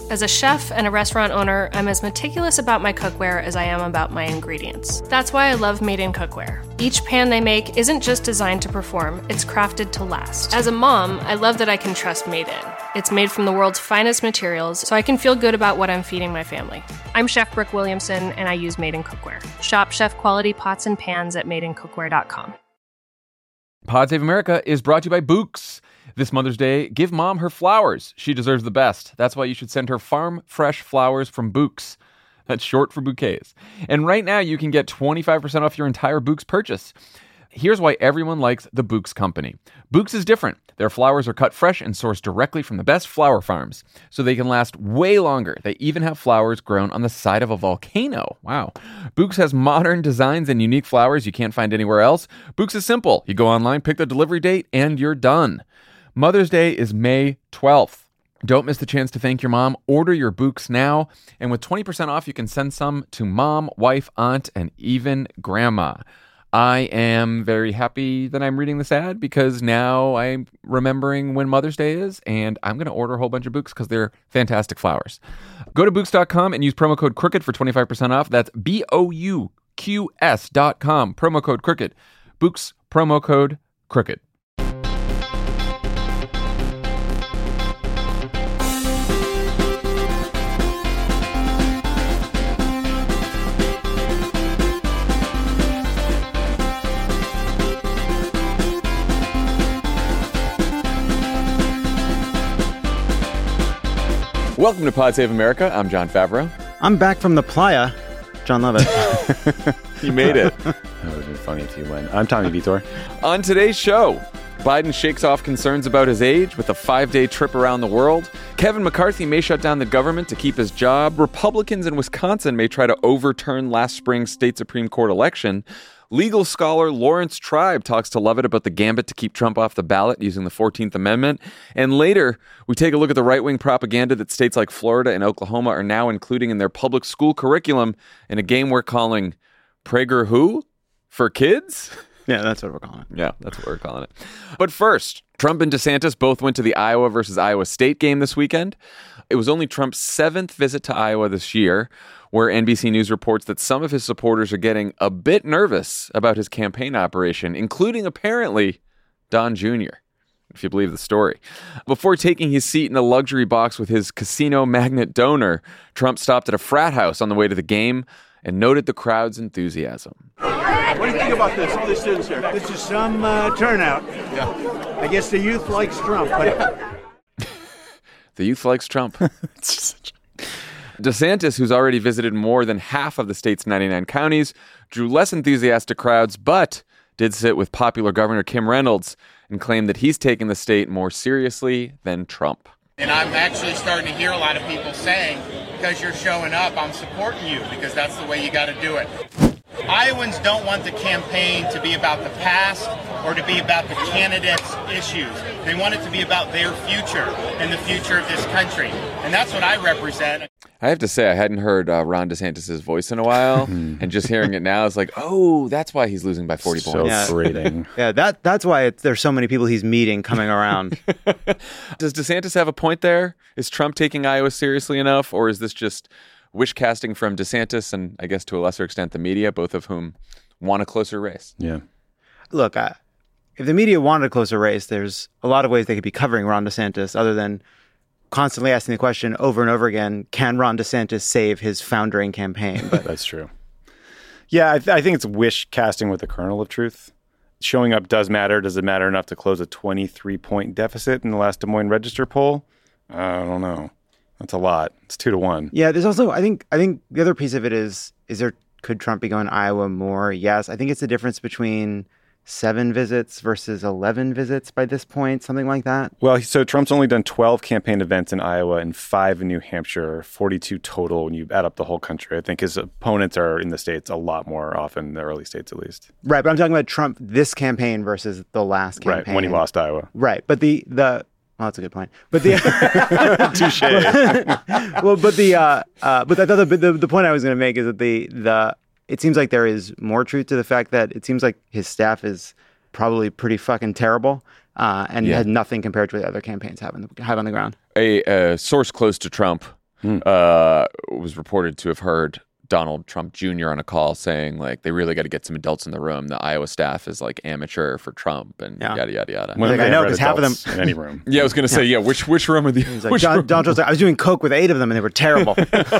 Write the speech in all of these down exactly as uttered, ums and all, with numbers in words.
As a chef and a restaurant owner, I'm as meticulous about my cookware as I am about my ingredients. That's why I love Made in Cookware. Each pan they make isn't just designed to perform, it's crafted to last. As a mom, I love that I can trust Made in. It's made from the world's finest materials, so I can feel good about what I'm feeding my family. I'm Chef Brooke Williamson, and I use Made in Cookware. Shop chef-quality pots and pans at made in cookware dot com. Pod Save America is brought to you by Bouqs. This Mother's Day, give mom her flowers. She deserves the best. That's why you should send her farm fresh flowers from Bouqs. That's short for bouquets. And right now, you can get twenty-five percent off your entire Bouqs purchase. Here's why everyone likes the Bouqs company. Bouqs is different. Their flowers are cut fresh and sourced directly from the best flower farms, so they can last way longer. They even have flowers grown on the side of a volcano. Wow. Bouqs has modern designs and unique flowers you can't find anywhere else. Bouqs is simple. You go online, pick the delivery date, and you're done. Mother's Day is May twelfth. Don't miss the chance to thank your mom. Order your Bouqs now. And with twenty percent off, you can send some to mom, wife, aunt, and even grandma. I am very happy that I'm reading this ad because now I'm remembering when Mother's Day is, and I'm going to order a whole bunch of Bouqs because they're fantastic flowers. Go to Bouqs dot com and use promo code Crooked for twenty-five percent off. That's B O U Q S dot com, promo code Crooked. Bouqs, promo code Crooked. Welcome to Pod Save America. I'm John Favreau. I'm back from the playa. John Lovett. You made it. That would have been funny if you win. I'm Tommy Vitor. On today's show, Biden shakes off concerns about his age with a five-day trip around the world. Kevin McCarthy may shut down the government to keep his job. Republicans in Wisconsin may try to overturn last spring's state Supreme Court election. Legal scholar Lawrence Tribe talks to Lovett about the gambit to keep Trump off the ballot using the fourteenth Amendment. And later, we take a look at the right-wing propaganda that states like Florida and Oklahoma are now including in their public school curriculum in a game we're calling Prager Who? For kids? Yeah, that's what we're calling it. Yeah, that's what we're calling it. But first, Trump and DeSantis both went to the Iowa versus Iowa State game this weekend. It was only Trump's seventh visit to Iowa this year, where N B C News reports that some of his supporters are getting a bit nervous about his campaign operation, including apparently Don Junior, if you believe the story. Before taking his seat in a luxury box with his casino magnate donor, Trump stopped at a frat house on the way to the game and noted the crowd's enthusiasm. What do you think about this, all these students here? This is some uh, turnout. Yeah. I guess the youth likes Trump. But... The youth likes Trump. DeSantis, who's already visited more than half of the state's ninety-nine counties, drew less enthusiastic crowds, but did sit with popular Governor Kim Reynolds and claimed that he's taking the state more seriously than Trump. And I'm actually starting to hear a lot of people saying, because you're showing up, I'm supporting you, because that's the way you got to do it. Iowans don't want the campaign to be about the past or to be about the candidates' issues. They want it to be about their future and the future of this country. And that's what I represent. I have to say, I hadn't heard uh, Ron DeSantis' voice in a while, and just hearing it now is like, oh, that's why he's losing by forty So points. Yeah. grating. Yeah, that that's why it's, there's so many people he's meeting coming around. Does DeSantis have a point there? Is Trump taking Iowa seriously enough, or is this just wish casting from DeSantis and I guess to a lesser extent the media, both of whom want a closer race? Yeah. Look, I, if the media wanted a closer race, there's a lot of ways they could be covering Ron DeSantis other than constantly asking the question over and over again, can Ron DeSantis save his foundering campaign? But That's true. Yeah, I, th- I think it's wish casting with a kernel of truth. Showing up does matter. Does it matter enough to close a twenty-three point deficit in the last Des Moines Register poll? I don't know. That's a lot. It's two to one. yeah, there's also, I think, I think the other piece of it is, is there, could Trump be going to Iowa more? Yes. I think it's the difference between seven visits versus eleven visits by this point, something like that. Well, so Trump's only done twelve campaign events in Iowa and five in New Hampshire, forty-two total when you add up the whole country. I think his opponents are in the states a lot more often, the early states at least. Right, but I'm talking about Trump this campaign versus the last campaign. Right, when he lost Iowa. Right, but the, the well, that's a good point. But the Touche. well, but the uh, uh, but I thought the, the the point I was going to make is that the the it seems like there is more truth to the fact that it seems like his staff is probably pretty fucking terrible uh, and Yeah. had nothing compared to what the other campaigns have, in the, have on the ground. A, a source close to Trump mm. uh, was reported to have heard Donald Trump Junior on a call saying, like, they really got to get some adults in the room. The Iowa staff is, like, amateur for Trump and yeah. yada, yada, yada. Like, I know, because half of them... in any room. Yeah, I was going to say, yeah, which which room are the... He's like, Don, Donald Trump's like, I was doing coke with eight of them, and they were terrible.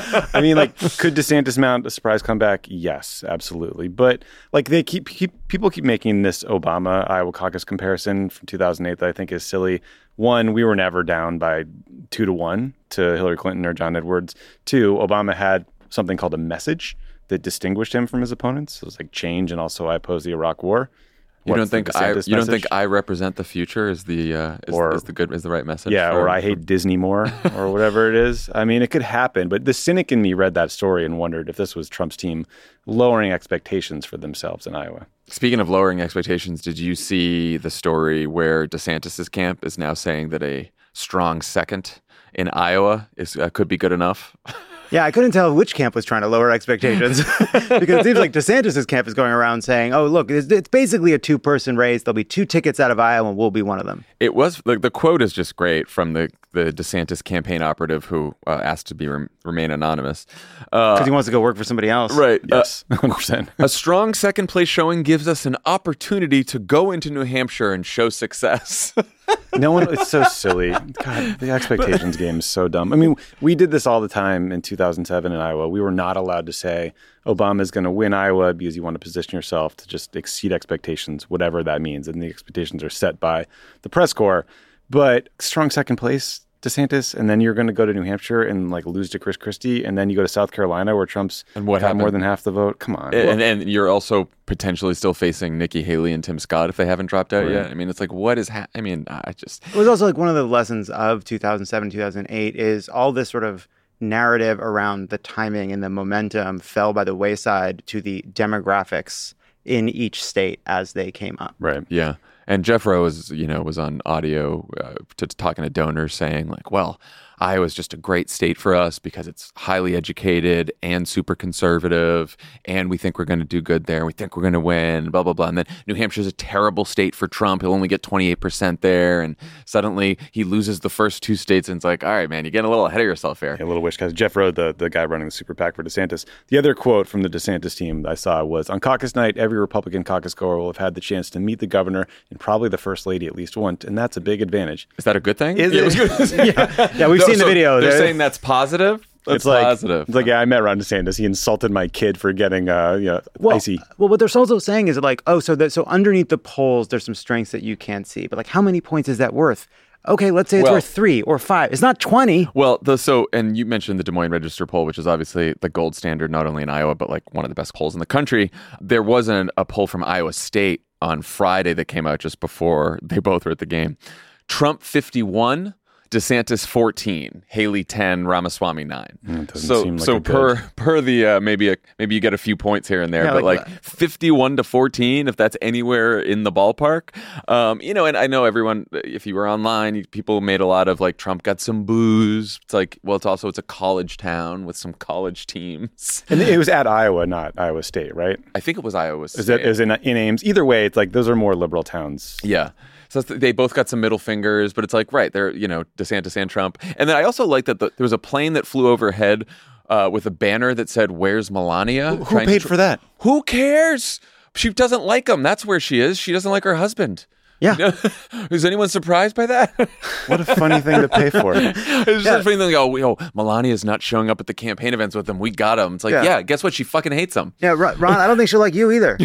I mean, like, could DeSantis mount a surprise comeback? Yes, absolutely. But, like, they keep, keep people keep making this Obama-Iowa caucus comparison from two thousand eight that I think is silly. One, we were never down by two to one to Hillary Clinton or John Edwards. Two, Obama had something called a message that distinguished him from his opponents. It was like change, and also I oppose the Iraq War. You What's don't think I? You message? don't think I represent the future? Is the uh, is, or, is the good is the right message? Yeah, for, or I hate for... Disney more, or whatever it is. I mean, it could happen. But the cynic in me read that story and wondered if this was Trump's team lowering expectations for themselves in Iowa. Speaking of lowering expectations, did you see the story where DeSantis's camp is now saying that a strong second in Iowa is uh, could be good enough? Yeah, I couldn't tell which camp was trying to lower expectations because it seems like DeSantis' camp is going around saying, oh, look, it's, it's basically a two-person race. There'll be two tickets out of Iowa, and we'll be one of them. It was, like, the quote is just great from the, the DeSantis campaign operative who uh, asked to be rem- remain anonymous. Because uh, he wants to go work for somebody else. Right. Yes, uh, one hundred percent. A strong second-place showing gives us an opportunity to go into New Hampshire and show success. No one, it's so silly. God, the expectations game is so dumb. I mean, we did this all the time in two thousand seven in Iowa. We were not allowed to say Obama's going to win Iowa because you want to position yourself to just exceed expectations, whatever that means. And the expectations are set by the press corps. But strong second place, DeSantis, and then you're going to go to New Hampshire and like lose to Chris Christie, and then you go to South Carolina where Trump's and what got happened? more than half the vote. Come on. And, and you're also potentially still facing Nikki Haley and Tim Scott if they haven't dropped out right. yet. I mean, it's like, what is ha- I mean, I just... It was also like one of the lessons of two thousand seven, two thousand eight is all this sort of narrative around the timing and the momentum fell by the wayside to the demographics in each state as they came up. Right. Yeah. And Jeff Rowe was, you know, was on audio uh, to, to talking to donors saying like, well, Iowa's just a great state for us because it's highly educated and super conservative, and we think we're going to do good there. We think we're going to win, blah, blah, blah. And then New Hampshire's a terrible state for Trump. He'll only get twenty-eight percent there. And suddenly he loses the first two states, and it's like, all right, man, you're getting a little ahead of yourself here. Yeah, a little wish, because Jeff Rowe, the, the guy running the super PAC for DeSantis, the other quote from the DeSantis team I saw was, on caucus night, every Republican caucus goer will have had the chance to meet the governor and probably the first lady at least once, and that's a big advantage. Is that a good thing? Is yeah, it? it was good. yeah. yeah, we've No, seen so the video. They're They're- saying that's positive? That's It's like, positive. It's like, yeah, I met Ron DeSantis. He insulted my kid for getting uh, you know, well, icy. Well, what they're also saying is like, oh, so that so underneath the polls, there's some strengths that you can't see. But like, how many points is that worth? Okay, let's say it's Well- worth three or five. It's not twenty. Well, the, so, and you mentioned the Des Moines Register poll, which is obviously the gold standard, not only in Iowa, but like one of the best polls in the country. There wasn't a poll from Iowa State on Friday that came out just before they both were at the game. Trump fifty-one, DeSantis fourteen, Haley ten, Ramaswamy nine. Mm, it doesn't so, seem like so a per good- per the uh, maybe a, maybe you get a few points here and there, Yeah, but like like, that. fifty-one to fourteen, if that's anywhere in the ballpark, um, you know. And I know everyone, if you were online, you- people made a lot of like Trump got some booze. It's like, well, it's also it's a college town with some college teams. And it was at Iowa, not Iowa State, right? I think it was Iowa State. Is that is in, in Ames? Either way, it's like those are more liberal towns. Yeah. So that's- they both got some middle fingers, but it's like, right, they're, you know, DeSantis and Trump. And then I also like that the, there was a plane that flew overhead uh, with a banner that said, "Where's Melania?" Who Trying to paid tr- for that? Who cares? She doesn't like him. That's where she is. She doesn't like her husband. Yeah. You know? Is anyone surprised by that? What a funny thing to pay for. It's just Yeah. a funny thing. Like, oh, oh, Melania's not showing up at the campaign events with him. We got him. It's like, Yeah. yeah, guess what? She fucking hates him. Yeah, Ron, Ron, I don't think she'll like you either.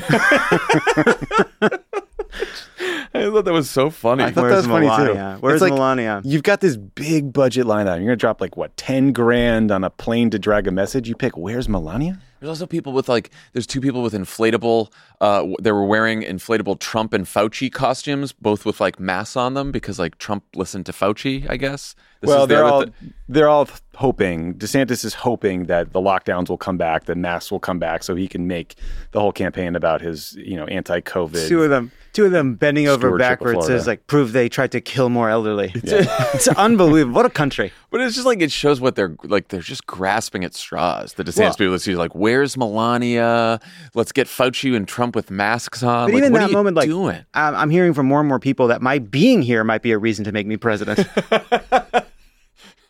I thought that was so funny. I thought Where's that was funny Melania? too. Where's It's like, Melania? You've got this big budget line item. You're gonna drop like what, ten grand on a plane to drag a message. You pick where's Melania? There's also people with like, there's two people with inflatable, uh, w- they were wearing inflatable Trump and Fauci costumes, both with like masks on them because like Trump listened to Fauci, I guess. This well, is the they're other all th- they're all hoping. DeSantis is hoping that the lockdowns will come back, the masks will come back, so he can make the whole campaign about his, you know, anti-COVID. Two of them, two of them bending over Stewardship of backwards Florida. says like prove they tried to kill more elderly. It's unbelievable. What a country. But it's just like, it shows what they're like, they're just grasping at straws. The DeSantis Well- people, let's see, like, where's Melania? Let's get Fauci and Trump with masks on. But like, even what that are you moment, like doing? I'm, I'm hearing from more and more people that my being here might be a reason to make me president.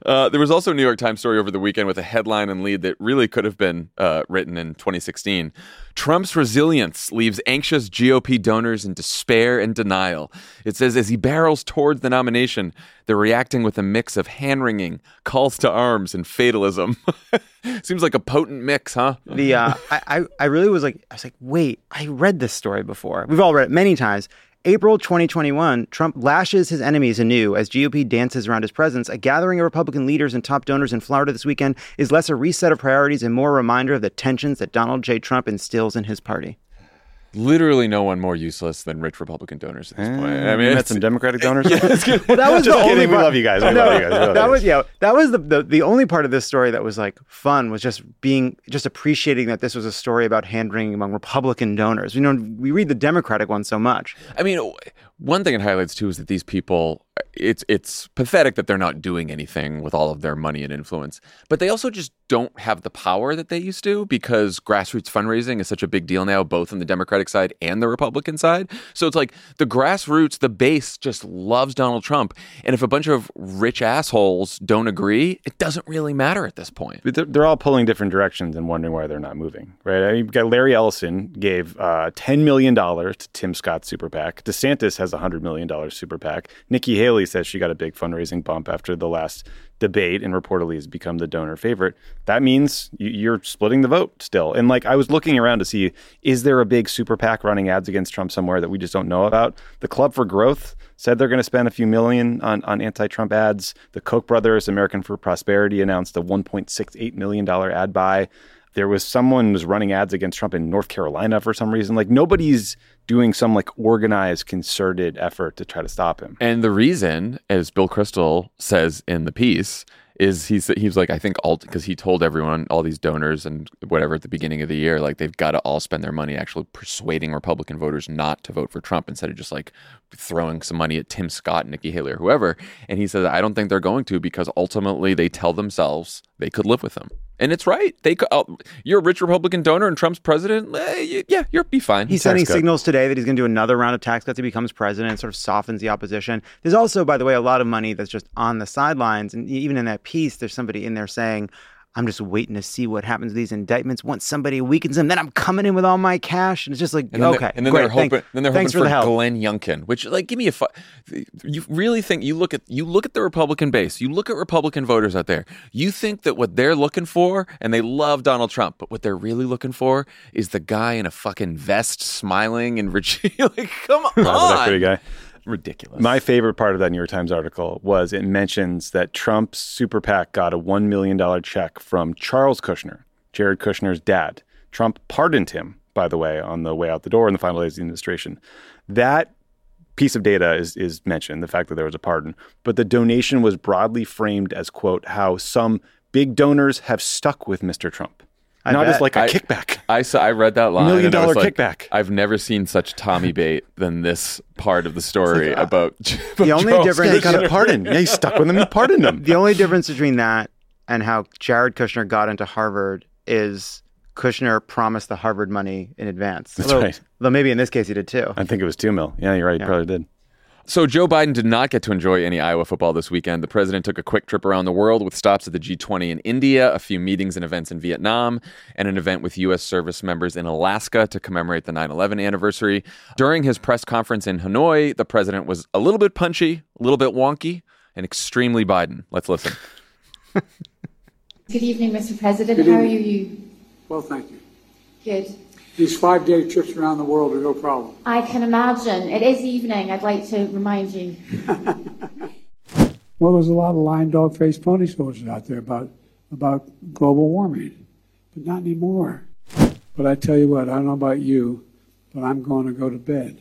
Uh, there was also a New York Times story over the weekend with a headline and lead that really could have been uh, written in twenty sixteen. Trump's resilience leaves anxious G O P donors in despair and denial. It says as he barrels towards the nomination, they're reacting with a mix of hand-wringing, calls to arms, and fatalism. Seems like a potent mix, huh? The uh, I, I I really was like, I was like, wait, I read this story before. We've all read it many times. April twenty twenty-one, Trump lashes his enemies anew as G O P dances around his presence. A gathering of Republican leaders and top donors in Florida this weekend is less a reset of priorities and more a reminder of the tensions that Donald J. Trump instills in his party. Literally no one more useless than rich Republican donors at this point. I mean, met it's, some Democratic donors. Well, that was Just the only kidding. We part- love you guys. We No, love you guys. We love that you was guys. yeah. That was the, the the only part of this story that was like fun was just being just appreciating that this was a story about hand wringing among Republican donors. You know, we read the Democratic one so much. I mean, one thing it highlights too is that these people, it's it's pathetic that they're not doing anything with all of their money and influence, but they also just don't have the power that they used to because grassroots fundraising is such a big deal now, both on the Democratic side and the Republican side. So it's like the grassroots, the base just loves Donald Trump. And if a bunch of rich assholes don't agree, it doesn't really matter at this point. But they're, they're all pulling different directions and wondering why they're not moving, right? I mean, you've got Larry Ellison gave uh, ten million dollars to Tim Scott's super PAC. DeSantis has a one hundred million dollars super PAC. Nikki Haley says she got a big fundraising bump after the last debate and reportedly has become the donor favorite. That means you're splitting the vote still. And like I was looking around to see, is there a big super PAC running ads against Trump somewhere that we just don't know about? The Club for Growth said they're going to spend a few million on, on anti-Trump ads. The Koch brothers, American for Prosperity, announced a one point six eight million dollars ad buy. There was someone was running ads against Trump in North Carolina for some reason. Like nobody's doing some like organized, concerted effort to try to stop him. And the reason, as Bill Kristol says in the piece, is he's he's like, I think all because he told everyone, all these donors and whatever at the beginning of the year, like they've got to all spend their money actually persuading Republican voters not to vote for Trump instead of just like throwing some money at Tim Scott, Nikki Haley, or whoever. And he says, I don't think they're going to because ultimately they tell themselves they could live with him. And it's right. They could, oh, you're a rich Republican donor and Trump's president. Eh, yeah, you'll be fine. He's Tax sending cut. signals today that he's going to do another round of tax cuts if he becomes president, sort of softens the opposition. There's also, by the way, a lot of money that's just on the sidelines. And even in that piece, there's somebody in there saying, I'm just waiting to see what happens with these indictments. Once somebody weakens them, then I'm coming in with all my cash. And it's just like, And then okay, they're, and then great. they're hoping, Thank, then they're thanks hoping for for, the help. Glenn Youngkin, which like, give me a. Fu- you really think you look at you look at the Republican base, you look at Republican voters out there, you think that what they're looking for, and they love Donald Trump, but what they're really looking for is the guy in a fucking vest smiling in Virginia. Like, come on, Private equity guy. Ridiculous. My favorite part of that New York Times article was it mentions that Trump's super PAC got a one million dollars check from Charles Kushner, Jared Kushner's dad. Trump pardoned him, by the way, on the way out the door in the final days of the administration. That piece of data is, is mentioned, the fact that there was a pardon. But the donation was broadly framed as, quote, how some big donors have stuck with Mister Trump. I Not bet. as like a I- kickback. I saw. I read that line. Million and I dollar was like, kickback. I've never seen such Tommy bait than this part of the story It's like, uh, about. the only Charles difference- Yeah, he Kushner. got a pardon. Yeah, he stuck with him. He pardoned him. The only difference between that and how Jared Kushner got into Harvard is Kushner promised the Harvard money in advance. That's although, right. Though maybe in this case he did too. I think it was two mil. Yeah, you're right. Yeah. He probably did. So Joe Biden did not get to enjoy any Iowa football this weekend. The president took a quick trip around the world with stops at the G twenty in India, a few meetings and events in Vietnam, and an event with U S service members in Alaska to commemorate the nine eleven anniversary. During his press conference in Hanoi, the president was a little bit punchy, a little bit wonky, and extremely Biden. Let's listen. Good evening, Mister President. Good How are evening. you? Well, thank you. Good. These five-day trips around the world are no problem. I can imagine. It is evening, I'd like to remind you. Well, there's a lot of lying dog-faced pony soldiers out there about about global warming, but not anymore. But I tell you what, I don't know about you, but I'm going to go to bed.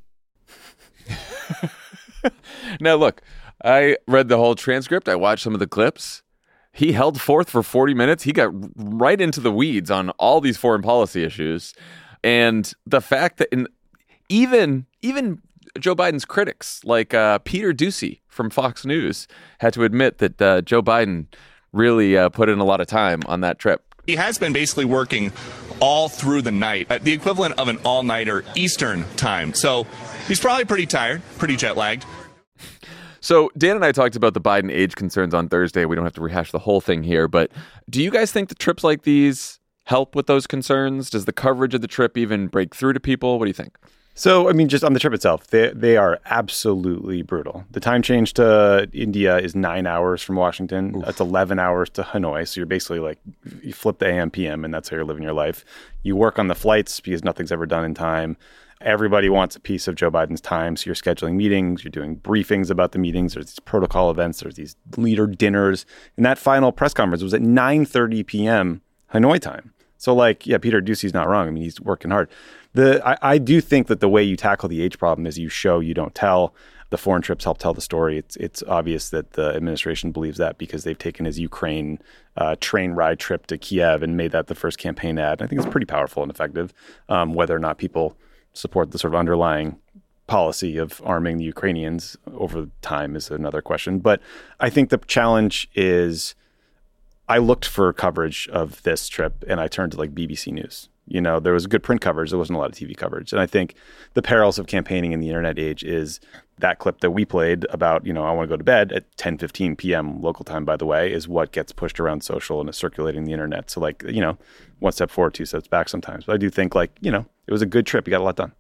Now, look, I read the whole transcript. I watched some of the clips. He held forth for forty minutes. He got right into the weeds on all these foreign policy issues. And the fact that in, even even Joe Biden's critics, like uh, Peter Doocy from Fox News, had to admit that uh, Joe Biden really uh, put in a lot of time on that trip. He has been basically working all through the night, at the equivalent of an all-nighter Eastern time. So he's probably pretty tired, pretty jet-lagged. So Dan and I talked about the Biden age concerns on Thursday. We don't have to rehash the whole thing here, but do you guys think that trips like these help with those concerns? Does the coverage of the trip even break through to people? What do you think? So, I mean, just on the trip itself, they they are absolutely brutal. The time change to India is nine hours from Washington. Oof. That's eleven hours to Hanoi. So you're basically like, you flip the A M, P M, and that's how you're living your life. You work on the flights because nothing's ever done in time. Everybody wants a piece of Joe Biden's time. So you're scheduling meetings, you're doing briefings about the meetings, there's these protocol events, there's these leader dinners. And that final press conference was at nine thirty p.m. Hanoi time. So like, yeah, Peter Doocy's not wrong. I mean, he's working hard. The I, I do think that the way you tackle the age problem is you show, you don't tell. The foreign trips help tell the story. It's it's obvious that the administration believes that because they've taken his Ukraine uh, train ride trip to Kiev and made that the first campaign ad. I think it's pretty powerful and effective. Um, whether or not people support the sort of underlying policy of arming the Ukrainians over time is another question. But I think the challenge is I looked for coverage of this trip and I turned to like B B C News. You know, there was good print coverage. There wasn't a lot of T V coverage. And I think the perils of campaigning in the internet age is that clip that we played about, you know, I want to go to bed at ten fifteen p.m. local time, by the way, is what gets pushed around social and is circulating the internet. So like, you know, one step forward, two steps back sometimes. But I do think like, you know, it was a good trip. You got a lot done.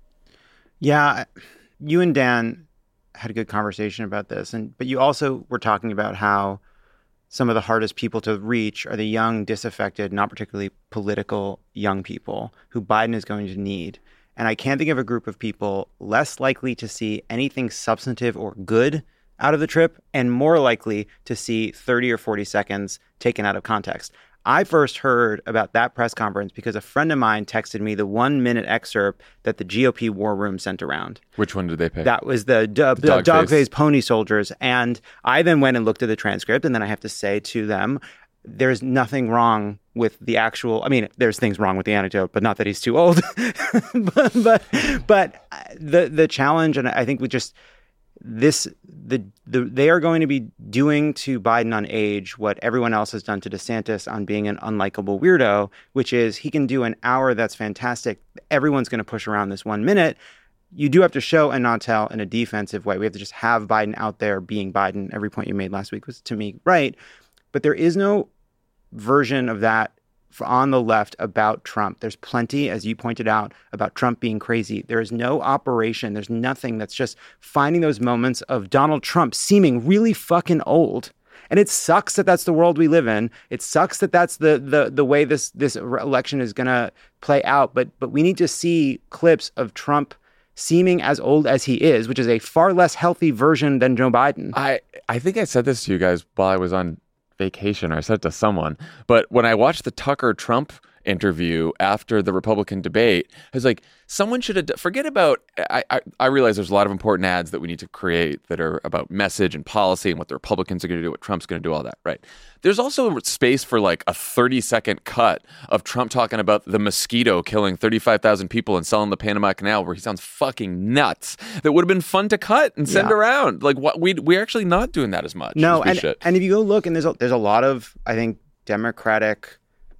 Yeah. You and Dan had a good conversation about this. And but you also were talking about how some of the hardest people to reach are the young, disaffected, not particularly political young people who Biden is going to need. And I can't think of a group of people less likely to see anything substantive or good out of the trip and more likely to see thirty or forty seconds taken out of context. I first heard about that press conference because a friend of mine texted me the one minute excerpt that the G O P war room sent around. Which one did they pick? That was the, d- the dog, dog face pony soldiers. And I then went and looked at the transcript, and then I have to say to them, there's nothing wrong with the actual, I mean, there's things wrong with the anecdote, but not that he's too old. but, but but the the challenge, and I think we just, this, the, the they are going to be doing to Biden on age what everyone else has done to DeSantis on being an unlikable weirdo, which is he can do an hour that's fantastic. Everyone's going to push around this one minute. You do have to show and not tell in a defensive way. We have to just have Biden out there being Biden. Every point you made last week was, to me, right. But there is no version of that on the left about Trump. There's plenty, as you pointed out, about Trump being crazy. There is no operation. There's nothing that's just finding those moments of Donald Trump seeming really fucking old. And it sucks that that's the world we live in. It sucks that that's the the the way this this election is going to play out. But but we need to see clips of Trump seeming as old as he is, which is a far less healthy version than Joe Biden. I, I think I said this to you guys while I was on vacation, or I said it to someone, but when I watched the Tucker Trump interview after the Republican debate, I was like, someone should have, forget about, I, I, I realize there's a lot of important ads that we need to create that are about message and policy and what the Republicans are going to do, what Trump's going to do, all that, right? There's also space for like a thirty second cut of Trump talking about the mosquito killing thirty-five thousand people and selling the Panama Canal, where he sounds fucking nuts. That would have been fun to cut and send yeah. around. Like, what we we're actually not doing that as much. No, as we and, should. and if you go look, and there's a, there's a lot of, I think, Democratic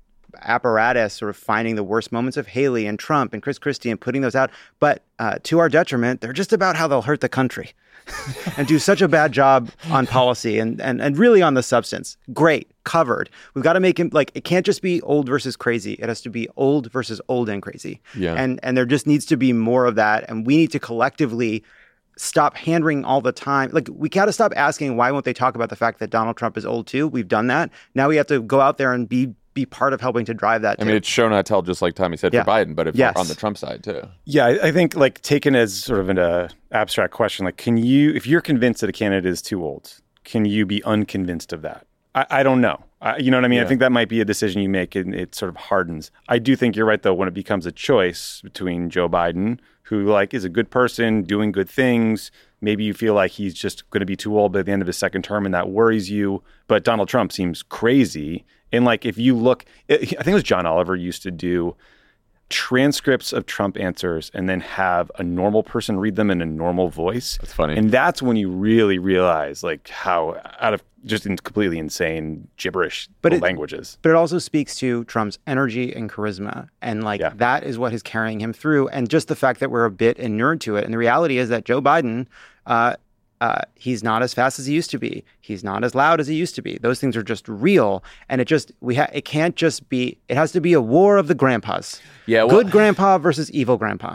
apparatus sort of finding the worst moments of Haley and Trump and Chris Christie and putting those out. But uh, to our detriment, they're just about how they'll hurt the country and do such a bad job on policy and, and, and really on the substance. Great, covered. We've got to make him, like, it can't just be old versus crazy. It has to be old versus old and crazy. Yeah. And, and there just needs to be more of that. And we need to collectively stop hand-wringing all the time. Like, we got to stop asking, why won't they talk about the fact that Donald Trump is old too? We've done that. Now we have to go out there and be be part of helping to drive that. I too. mean, it's show not tell, just like Tommy said yeah. for Biden, but if yes. on the Trump side too. Yeah, I, I think like taken as sort of an uh, abstract question, like, can you, if you're convinced that a candidate is too old, can you be unconvinced of that? I, I don't know. I, you know what I mean? Yeah. I think that might be a decision you make and it sort of hardens. I do think you're right, though, when it becomes a choice between Joe Biden, who like is a good person, doing good things. Maybe you feel like he's just going to be too old by the end of his second term and that worries you. But Donald Trump seems crazy. And like, if you look, I think it was John Oliver used to do transcripts of Trump answers and then have a normal person read them in a normal voice. That's funny. And that's when you really realize like how out of just in completely insane gibberish but it, languages. But it also speaks to Trump's energy and charisma. And like yeah. that is what is carrying him through. And just the fact that we're a bit inured to it. And the reality is that Joe Biden, uh, Uh, he's not as fast as he used to be. He's not as loud as he used to be. Those things are just real, and it just we ha- it can't just be. It has to be a war of the grandpas. Yeah, well, good grandpa versus evil grandpa.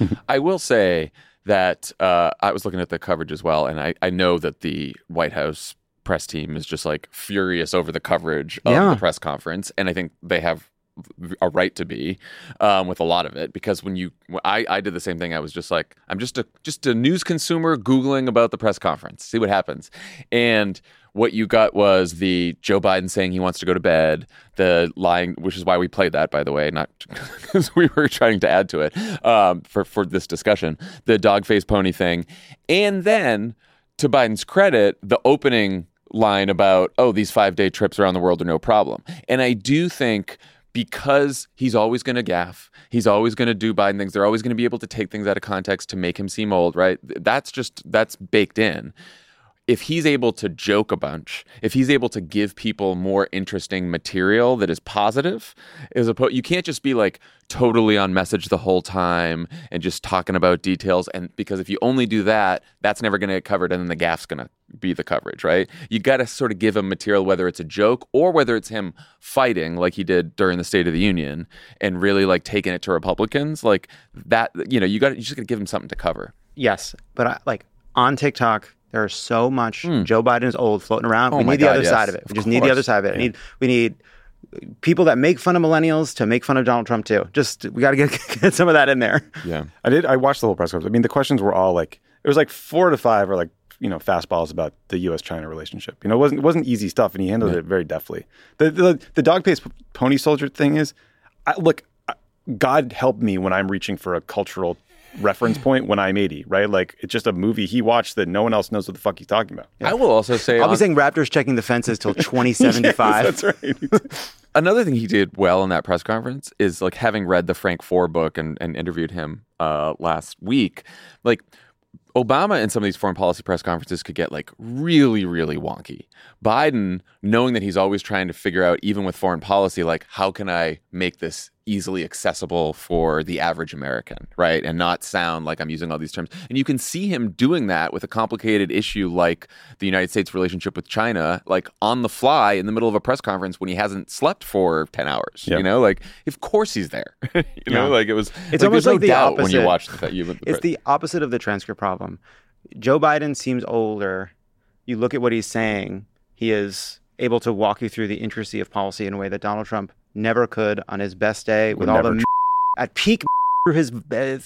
I will say that uh, I was looking at the coverage as well, and I, I know that the White House press team is just like furious over the coverage of Yeah. the press conference, and I think they have a right to be um, with a lot of it, because when you I, I did the same thing. I was just like, I'm just a just a news consumer Googling about the press conference, see what happens. And what you got was the Joe Biden saying he wants to go to bed, the lying, which is why we played that, by the way, not because we were trying to add to it um, for, for this discussion, the dog face pony thing. And then, to Biden's credit, the opening line about, oh, these five-day trips around the world are no problem. And I do think, because he's always going to gaffe, he's always going to do Biden things, they're always going to be able to take things out of context to make him seem old, right? That's just, that's baked in. If he's able to joke a bunch, if he's able to give people more interesting material that is positive, as opposed, you can't just be like totally on message the whole time and just talking about details. And because if you only do that, that's never going to get covered, and then the gaffe's going to be the coverage, right? You got to sort of give him material, whether it's a joke or whether it's him fighting like he did during the State of the Union and really like taking it to Republicans, like that. You know, you got you just got to give him something to cover. Yes, but I, like on TikTok, there's so much Mm. Joe Biden is old floating around. Oh we my need the God, other yes. side of it. We Of just need the other course. side of it. Yeah. We need we need people that make fun of millennials to make fun of Donald Trump too. Just we got to get, get some of that in there. Yeah, I did. I watched the whole press conference. I mean, the questions were all like, it was like four to five, or like, you know, fastballs about the U S China relationship. You know, it wasn't it wasn't easy stuff, and he handled Yeah. it very deftly. The the, the dog face pony soldier thing is, I, look, I, God help me when I'm reaching for a cultural reference point when I'm eighty, right? Like, it's just a movie he watched that no one else knows what the fuck he's talking about. I will also say, I'll on- be saying Raptors checking the fences till twenty seventy-five. Yes, that's right. Another thing he did well in that press conference is, like, having read the Frank Foer book and, and interviewed him uh, last week, like, Obama in some of these foreign policy press conferences could get like really, really wonky. Biden, knowing that he's always trying to figure out, even with foreign policy, like, how can I make this easily accessible for the average American, right? And not sound like I'm using all these terms. And you can see him doing that with a complicated issue like the United States relationship with China, like on the fly in the middle of a press conference when he hasn't slept for ten hours. Yep. You know, like, of course he's there. you know, Yeah. like it was, It's like, almost there's like no the doubt when opposite. you watch the, you, the It's press. the opposite of the transcript problem. Joe Biden seems older. You look at what he's saying. He is able to walk you through the intricacy of policy in a way that Donald Trump never could on his best day, with Would all never the at peak through his uh,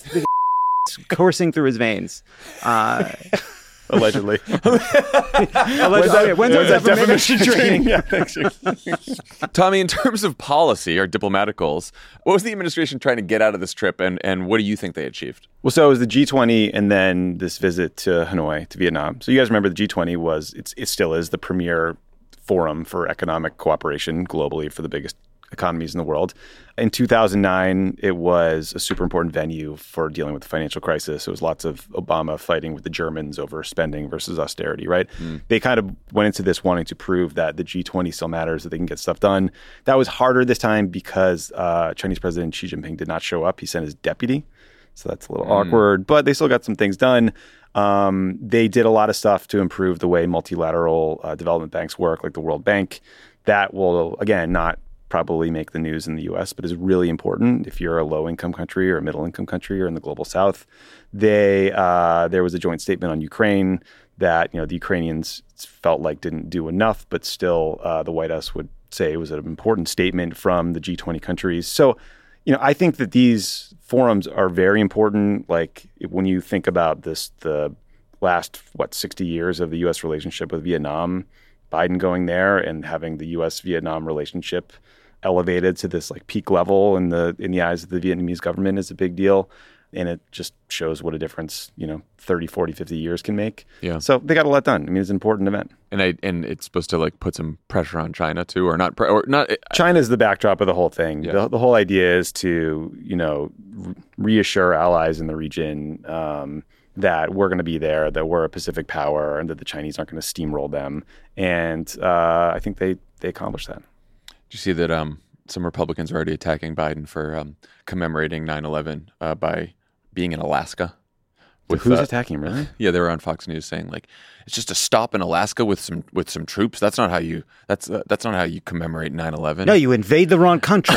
coursing through his veins. Uh, Allegedly. allegedly. Okay, when's our When's that defamation training? Yeah, thanks. Tommy, in terms of policy or diplomatic goals, what was the administration trying to get out of this trip, and, and what do you think they achieved? Well, so it was the G twenty and then this visit to Hanoi, to Vietnam. So you guys remember the G twenty was, it's, it still is the premier forum for economic cooperation globally for the biggest economies in the world. In two thousand nine, it was a super important venue for dealing with the financial crisis. It was lots of Obama fighting with the Germans over spending versus austerity, right? Mm. They kind of went into this wanting to prove that the G twenty still matters, that they can get stuff done. That was harder this time because uh, Chinese President Xi Jinping did not show up. He sent his deputy. So that's a little Mm. awkward, but they still got some things done. Um, they did a lot of stuff to improve the way multilateral uh, development banks work, like the World Bank. That will, again, not probably make the news in the U S, but is really important if you're a low-income country or a middle-income country or in the global south. They uh, there was a joint statement on Ukraine that, you know, the Ukrainians felt like didn't do enough, but still uh, the White House would say it was an important statement from the G twenty countries. So, you know, I think that these forums are very important. Like, when you think about this, the last, what, sixty years of the U S relationship with Vietnam, Biden going there and having the U S Vietnam relationship elevated to this like peak level in the in the eyes of the Vietnamese government is a big deal. And it just shows what a difference, you know, thirty, forty, fifty years can make. Yeah. So they got a lot done. I mean, it's an important event. And I and it's supposed to like put some pressure on China too, or not, pre- or not. China's the backdrop of the whole thing. Yeah. The, the whole idea is to, you know, re- reassure allies in the region um, that we're going to be there, that we're a Pacific power, and that the Chinese aren't going to steamroll them. And uh, I think they they accomplished that. Did you see that um, some Republicans are already attacking Biden for um, commemorating nine eleven uh, by being in Alaska? With, Who's uh, attacking him, really? Yeah, they were on Fox News saying like it's just a stop in Alaska with some with some troops. That's not how you that's uh, that's not how you commemorate nine eleven. No, you invade the wrong country.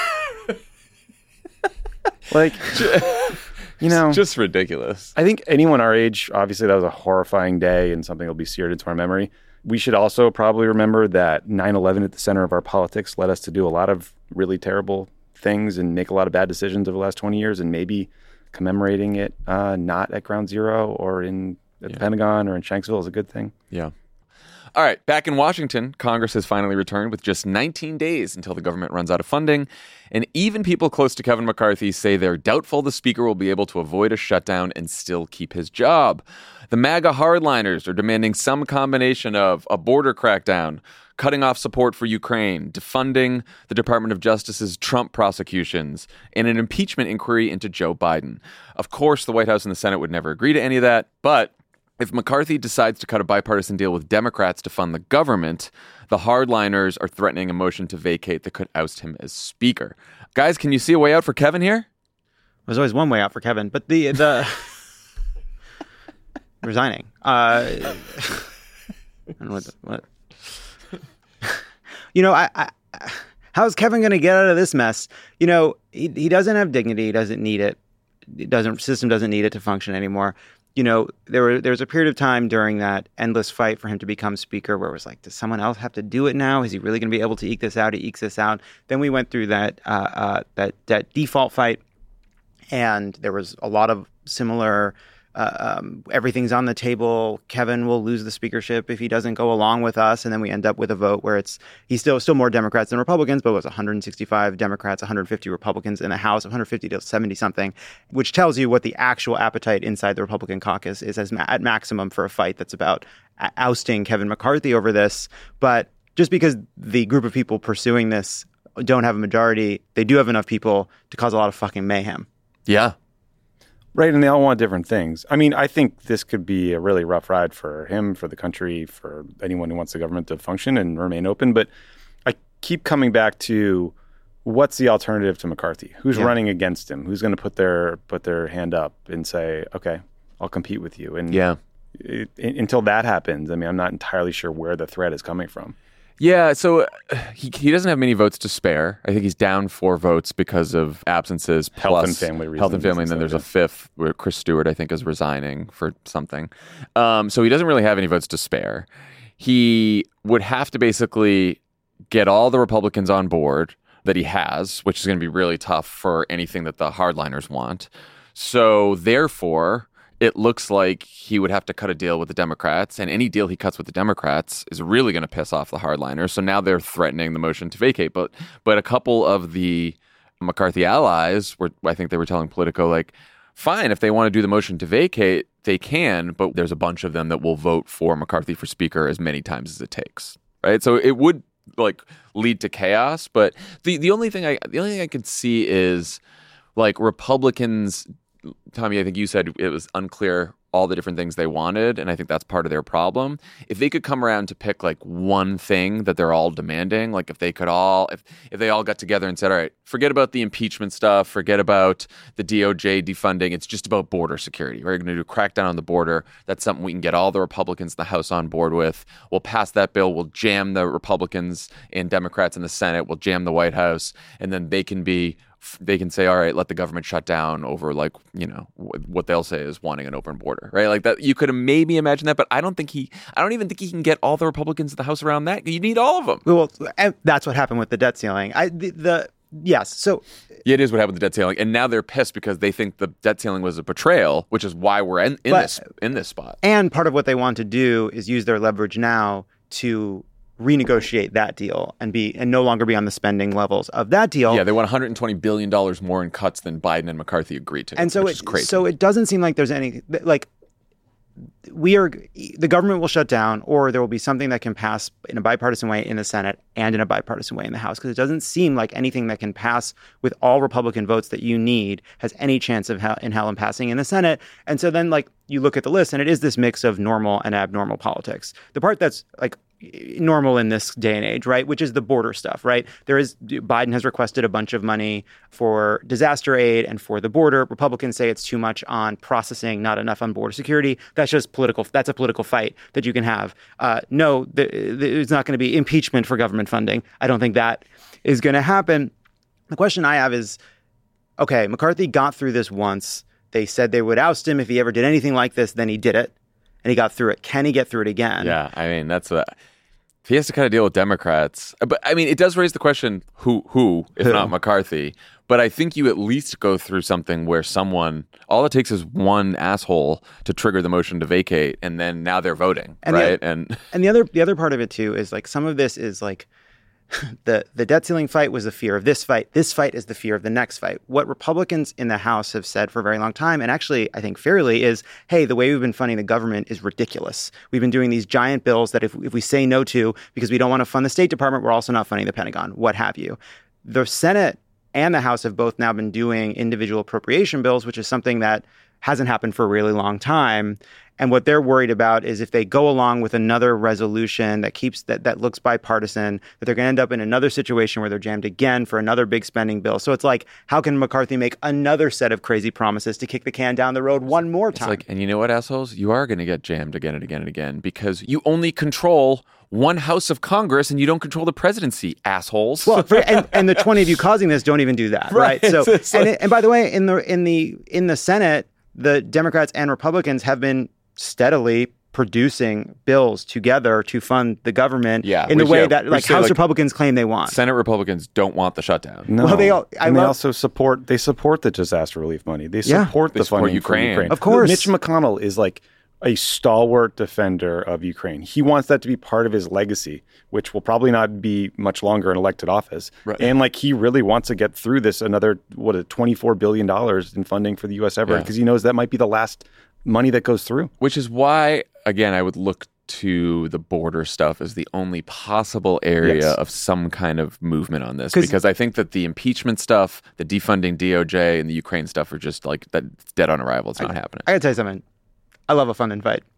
Like, you know, it's just ridiculous. I think anyone our age, obviously that was a horrifying day and something that'll be seared into our memory. We should also probably remember that nine eleven at the center of our politics led us to do a lot of really terrible things and make a lot of bad decisions over the last twenty years, and maybe commemorating it uh, not at Ground Zero or in at yeah. the Pentagon or in Shanksville is a good thing. Yeah. All right, back in Washington, Congress has finally returned with just nineteen days until the government runs out of funding. And even people close to Kevin McCarthy say they're doubtful the speaker will be able to avoid a shutdown and still keep his job. The MAGA hardliners are demanding some combination of a border crackdown, cutting off support for Ukraine, defunding the Department of Justice's Trump prosecutions, and an impeachment inquiry into Joe Biden. Of course, the White House and the Senate would never agree to any of that, but if McCarthy decides to cut a bipartisan deal with Democrats to fund the government, the hardliners are threatening a motion to vacate that could oust him as speaker. Guys, can you see a way out for Kevin here? There's always one way out for Kevin, but the the resigning. Uh, I don't know what. The, what. You know, I, I how's Kevin going to get out of this mess? You know, he he doesn't have dignity. He doesn't need it. It doesn't system doesn't need it to function anymore. You know, there were there was a period of time during that endless fight for him to become speaker where it was like, does someone else have to do it now? Is he really going to be able to eke this out? He ekes this out. Then we went through that uh, uh, that that default fight, and there was a lot of similar. Uh, um, everything's on the table. Kevin will lose the speakership if he doesn't go along with us, and then we end up with a vote where it's he's still still more Democrats than Republicans, but it was one hundred sixty-five Democrats, one hundred fifty Republicans in the House, one hundred fifty to seventy something, which tells you what the actual appetite inside the Republican caucus is as ma- at maximum for a fight that's about a- ousting Kevin McCarthy over this. But just because the group of people pursuing this don't have a majority, they do have enough people to cause a lot of fucking mayhem. Yeah. Right, and they all want different things. I mean, I think this could be a really rough ride for him, for the country, for anyone who wants the government to function and remain open. But I keep coming back to what's the alternative to McCarthy? Who's Yeah. running against him? Who's going to put their put their hand up and say, "Okay, I'll compete with you"? And yeah, it, it, until that happens, I mean, I'm not entirely sure where the threat is coming from. Yeah, so uh, he he doesn't have many votes to spare. I think he's down four votes because of absences, Health plus and family reasons. health and family, and then there's a fifth where Chris Stewart, I think, is resigning for something. Um, so he doesn't really have any votes to spare. He would have to basically get all the Republicans on board that he has, which is going to be really tough for anything that the hardliners want. So therefore, it looks like he would have to cut a deal with the Democrats, and any deal he cuts with the Democrats is really going to piss off the hardliners. So now they're threatening the motion to vacate. But but a couple of the McCarthy allies were, I think they were telling Politico, like, fine, if they want to do the motion to vacate, they can, but there's a bunch of them that will vote for McCarthy for speaker as many times as it takes. Right? So it would like lead to chaos. But the, the only thing I the only thing I could see is like Republicans. Tommy, I think you said it was unclear all the different things they wanted, and I think that's part of their problem. If they could come around to pick like one thing that they're all demanding, like if they could all, if if they all got together and said, all right, forget about the impeachment stuff, forget about the D O J defunding, it's just about border security. We're going to do a crackdown on the border. That's something we can get all the Republicans in the House on board with. We'll pass that bill. We'll jam the Republicans and Democrats in the Senate. We'll jam the White House, and then they can be they can say, all right, let the government shut down over like, you know, what they'll say is wanting an open border, right? Like that, you could maybe imagine that, but I don't think he, I don't even think he can get all the Republicans in the House around that. You need all of them. Well, and that's what happened with the debt ceiling. I, the, the yes. So yeah, it is what happened with the debt ceiling. And now they're pissed because they think the debt ceiling was a betrayal, which is why we're in, in but, this, in this spot. And part of what they want to do is use their leverage now to renegotiate that deal and be and no longer be on the spending levels of that deal. Yeah, they want one hundred twenty billion dollars more in cuts than Biden and McCarthy agreed to. And so which it, is crazy. so it doesn't seem like there's any like we are the government will shut down, or there will be something that can pass in a bipartisan way in the Senate and in a bipartisan way in the House, because it doesn't seem like anything that can pass with all Republican votes that you need has any chance of hell, in hell in passing in the Senate. And so then like you look at the list and it is this mix of normal and abnormal politics. The part that's like normal in this day and age, right? Which is the border stuff, right? There is Biden has requested a bunch of money for disaster aid and for the border. Republicans say it's too much on processing, not enough on border security. That's just political. That's a political fight that you can have. Uh, no, the, the, it's not going to be impeachment for government funding. I don't think that is going to happen. The question I have is, okay, McCarthy got through this once. They said they would oust him if he ever did anything like this. Then he did it. And he got through it. Can he get through it again? Yeah, I mean, that's a... He has to kind of deal with Democrats. But, I mean, it does raise the question, who, who if who? not McCarthy? But I think you at least go through something where someone... All it takes is one asshole to trigger the motion to vacate, and then now they're voting, and right? The, and and the other the other part of it, too, is like some of this is like... The the debt ceiling fight was the fear of this fight. This fight is the fear of the next fight. What Republicans in the House have said for a very long time, and actually I think fairly, is, hey, the way we've been funding the government is ridiculous. We've been doing these giant bills that if, if we say no to because we don't want to fund the State Department, we're also not funding the Pentagon, what have you. The Senate and the House have both now been doing individual appropriation bills, which is something that hasn't happened for a really long time. And what they're worried about is if they go along with another resolution that keeps that, that looks bipartisan, that they're going to end up in another situation where they're jammed again for another big spending bill. So it's like, how can McCarthy make another set of crazy promises to kick the can down the road one more time? It's like, and you know what, assholes? You are going to get jammed again and again and again because you only control one house of Congress and you don't control the presidency, assholes. Well, for, and, and the twenty of you causing this don't even do that, right? right? So, like... and, and by the way, in the in the in the Senate, the Democrats and Republicans have been steadily producing bills together to fund the government yeah, in the way yeah, that like House like, Republicans claim they want. Senate Republicans don't want the shutdown. No, well, they all, I and love, they also support they support the disaster relief money. They support yeah, the they support funding Ukraine. for Ukraine. Of course, Mitch McConnell is like a stalwart defender of Ukraine. He wants that to be part of his legacy, which will probably not be much longer in elected office. Right. And like he really wants to get through this another what a twenty-four billion dollars in funding for the U S ever because yeah. he knows that might be the last money that goes through. Which is why, again, I would look to the border stuff as the only possible area yes. of some kind of movement on this. Because I think that the impeachment stuff, the defunding D O J, and the Ukraine stuff are just like that dead on arrival. It's not I, happening. I gotta tell you something. I love a fun and fight.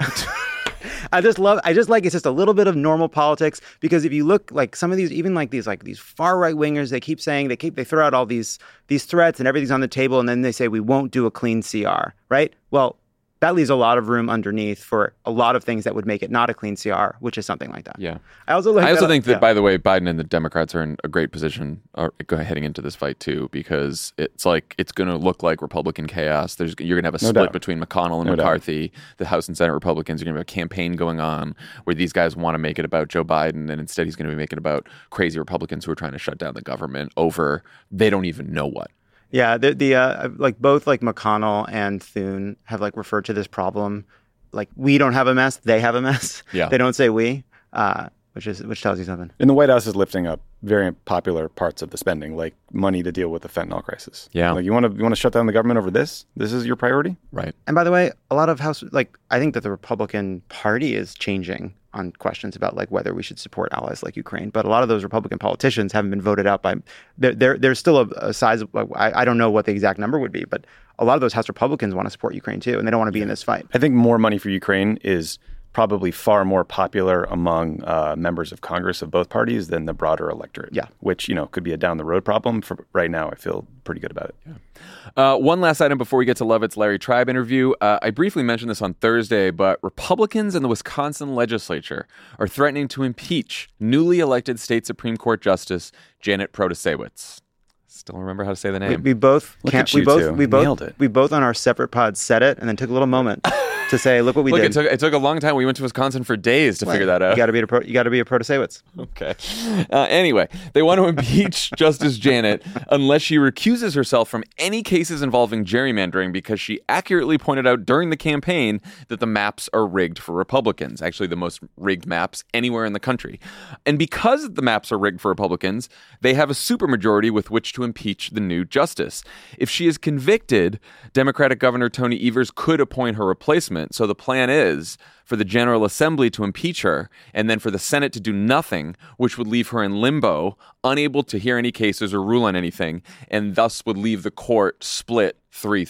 I just love, I just like it's just a little bit of normal politics because if you look like some of these, even like these, like these far right wingers, they keep saying, they keep, they throw out all these, these threats and everything's on the table. And then they say, we won't do a clean C R, right? Well, that leaves a lot of room underneath for a lot of things that would make it not a clean C R, which is something like that. Yeah. I also like I also that, think that, yeah. by the way, Biden and the Democrats are in a great position or, heading into this fight, too, because it's like it's going to look like Republican chaos. There's You're going to have a no split doubt. between McConnell and no McCarthy. Doubt. The House and Senate Republicans are going to have a campaign going on where these guys want to make it about Joe Biden, and instead he's going to be making it about crazy Republicans who are trying to shut down the government over they don't even know what. Yeah, the the uh, like both like McConnell and Thune have like referred to this problem like we don't have a mess, they have a mess. Yeah, they don't say we, uh, which is which tells you something. And the White House is lifting up very popular parts of the spending, like money to deal with the fentanyl crisis. Yeah, like you want to you want to shut down the government over this? This is your priority, right? And by the way, a lot of House like I think that the Republican Party is changing on questions about like whether we should support allies like Ukraine. But a lot of those Republican politicians haven't been voted out by. There, there there's still a, a size. Of, I, I don't know what the exact number would be, but a lot of those House Republicans want to support Ukraine too, and they don't want to be in this fight. I think more money for Ukraine is probably far more popular among uh, members of Congress of both parties than the broader electorate. Yeah, which you know could be a down the road problem. For right now, I feel pretty good about it. Yeah. Uh, one last item before we get to Levitt's Larry Tribe interview. Uh, I briefly mentioned this on Thursday, but Republicans in the Wisconsin legislature are threatening to impeach newly elected state Supreme Court Justice Janet Protasewicz. Still remember how to say the name. We, we both Look can't. at you we both two. we both Nailed it. We both on our separate pods said it, and then took a little moment to say, "Look what we Look, did." It took, it took a long time. We went to Wisconsin for days to well, figure that out. You got to be a pro, you got to be a Protasewicz. Okay. Uh, anyway, they want to impeach Justice Janet unless she recuses herself from any cases involving gerrymandering because she accurately pointed out during the campaign that the maps are rigged for Republicans, actually the most rigged maps anywhere in the country. And because the maps are rigged for Republicans, they have a supermajority with which to impeach the new justice. If she is convicted, Democratic Governor Tony Evers could appoint her replacement. So the plan is for the General Assembly to impeach her and then for the Senate to do nothing, which would leave her in limbo, unable to hear any cases or rule on anything, and thus would leave the court split three three.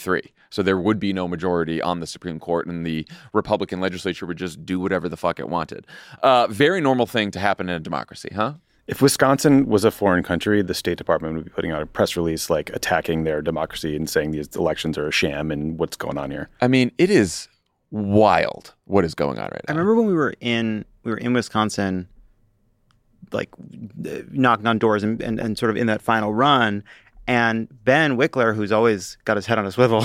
So there would be no majority on the Supreme Court, and the Republican legislature would just do whatever the fuck it wanted. Uh, very normal thing to happen in a democracy, huh? If Wisconsin was a foreign country, the State Department would be putting out a press release like attacking their democracy and saying these elections are a sham and what's going on here. I mean, it is wild what is going on right now. I remember when we were in we were in Wisconsin, like knocking on doors and, and, and sort of in that final run. And Ben Wickler, who's always got his head on a swivel,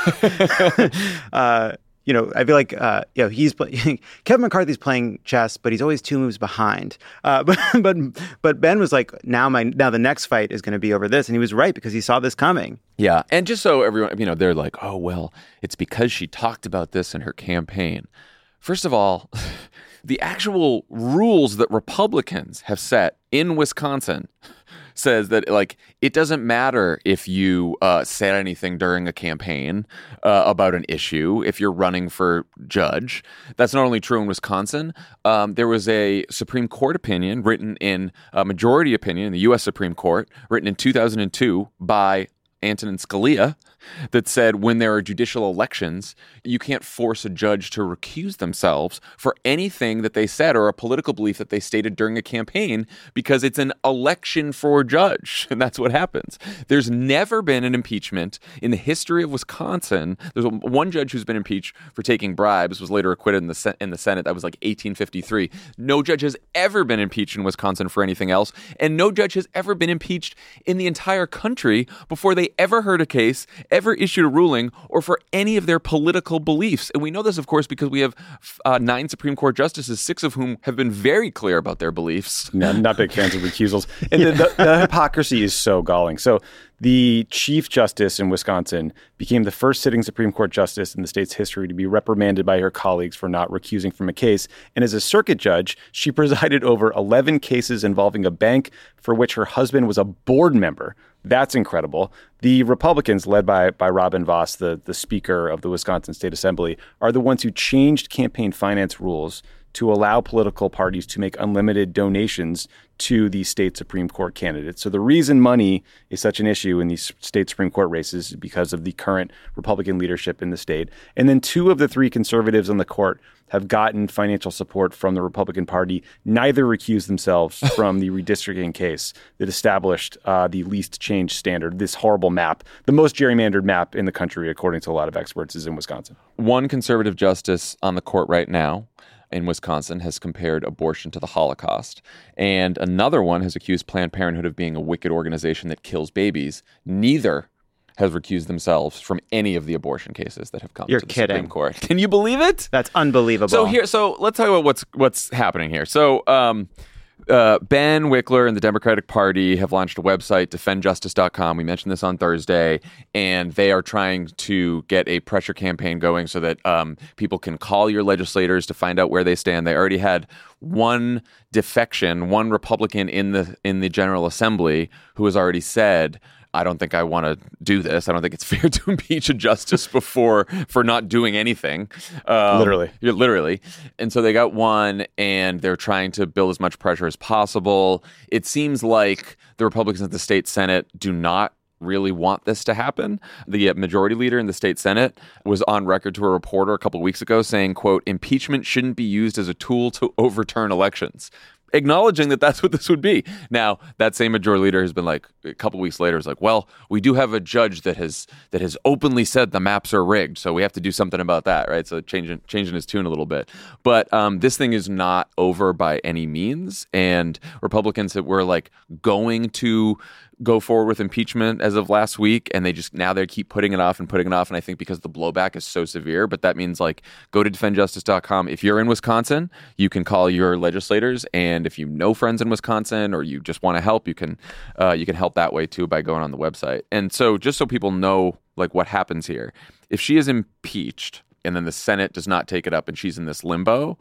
uh, you know, I feel like, uh, you know, he's play- Kevin McCarthy's playing chess, but he's always two moves behind. Uh, but but but Ben was like, now my now the next fight is going to be over this, and he was right because he saw this coming. Yeah, and just so everyone, you know, they're like, oh well, it's because she talked about this in her campaign. First of all, the actual rules that Republicans have set in Wisconsin says that, like, it doesn't matter if you uh, said anything during a campaign uh, about an issue if you're running for judge. That's not only true in Wisconsin. Um, there was a Supreme Court opinion written in a majority opinion in the U S Supreme Court written in two thousand two by Antonin Scalia that said when there are judicial elections, you can't force a judge to recuse themselves for anything that they said or a political belief that they stated during a campaign because it's an election for a judge. And that's what happens. There's never been an impeachment in the history of Wisconsin. There's one judge who's been impeached for taking bribes, was later acquitted in the, Sen- in the Senate. That was like eighteen fifty-three. No judge has ever been impeached in Wisconsin for anything else. And no judge has ever been impeached in the entire country before they ever heard a case, ever issued a ruling, or for any of their political beliefs. And we know this, of course, because we have uh, nine Supreme Court justices, six of whom have been very clear about their beliefs. No, not big fans of recusals. And yeah. the, the, the hypocrisy is so galling. So the Chief Justice in Wisconsin became the first sitting Supreme Court justice in the state's history to be reprimanded by her colleagues for not recusing from a case. And as a circuit judge, she presided over eleven cases involving a bank for which her husband was a board member. That's incredible. The Republicans, led by by Robin Vos, the, the Speaker of the Wisconsin State Assembly, are the ones who changed campaign finance rules to allow political parties to make unlimited donations to the state Supreme Court candidates. So the reason money is such an issue in these state Supreme Court races is because of the current Republican leadership in the state. And then two of the three conservatives on the court have gotten financial support from the Republican Party. Neither recused themselves from the redistricting case that established uh, the least change standard, this horrible map. The most gerrymandered map in the country, according to a lot of experts, is in Wisconsin. One conservative justice on the court right now in Wisconsin has compared abortion to the Holocaust. And another one has accused Planned Parenthood of being a wicked organization that kills babies. Neither has recused themselves from any of the abortion cases that have come You're to the kidding. Supreme Court. Can you believe it? That's unbelievable. So here, so let's talk about what's what's happening here. So um, uh, Ben Wickler and the Democratic Party have launched a website, defend justice dot com. We mentioned this on Thursday, and they are trying to get a pressure campaign going so that um, people can call your legislators to find out where they stand. They already had one defection, one Republican in the in the General Assembly who has already said, I don't think I want to do this. I don't think it's fair to impeach a justice before for not doing anything. Um, literally. You're literally. And so they got one, and they're trying to build as much pressure as possible. It seems like the Republicans at the state Senate do not really want this to happen. The majority leader in the state Senate was on record to a reporter a couple of weeks ago saying, quote, impeachment shouldn't be used as a tool to overturn elections, acknowledging that that's what this would be. Now, that same majority leader has been like, a couple weeks later, is like, well, we do have a judge that has that has openly said the maps are rigged, so we have to do something about that, right? So changing changing his tune a little bit. But um, this thing is not over by any means, and Republicans that were like going to go forward with impeachment as of last week, and they just now they keep putting it off and putting it off, and I think because the blowback is so severe. But that means, like, go to defend justice dot com. If you're in Wisconsin, you can call your legislators, and if you know friends in Wisconsin or you just want to help, you can uh, you can help that way too by going on the website. And so just so people know, like, what happens here, if she is impeached and then the Senate does not take it up and she's in this limbo,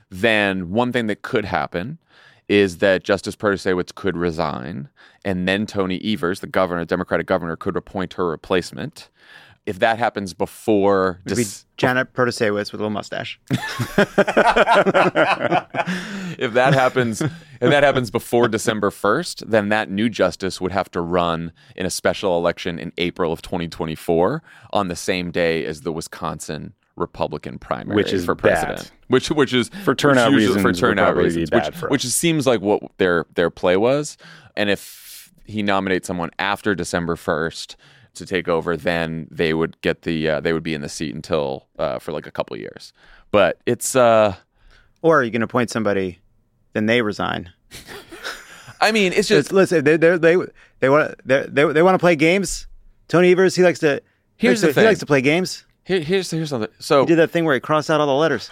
then one thing that could happen is that Justice Protasiewicz could resign, and then Tony Evers, the governor, Democratic governor, could appoint her replacement. if that happens before... Maybe Dec- Janet Protasewicz with a little mustache. if that happens if that happens before December first, then that new justice would have to run in a special election in April of twenty twenty-four on the same day as the Wisconsin Republican primary which is for president. Bad. Which which is for turnout which usually, reasons. For turnout reasons, bad which, for which seems like what their their play was. And if he nominates someone after December first to take over, then they would get the uh, they would be in the seat until uh, for like a couple of years. But it's uh, or you can appoint somebody, then they resign. I mean, it's just listen. They they they they want they they, they want to play games. Tony Evers, he likes to. Here's he likes the to, thing. He likes to play games. Here, here's here's something. So he did that thing where he crossed out all the letters.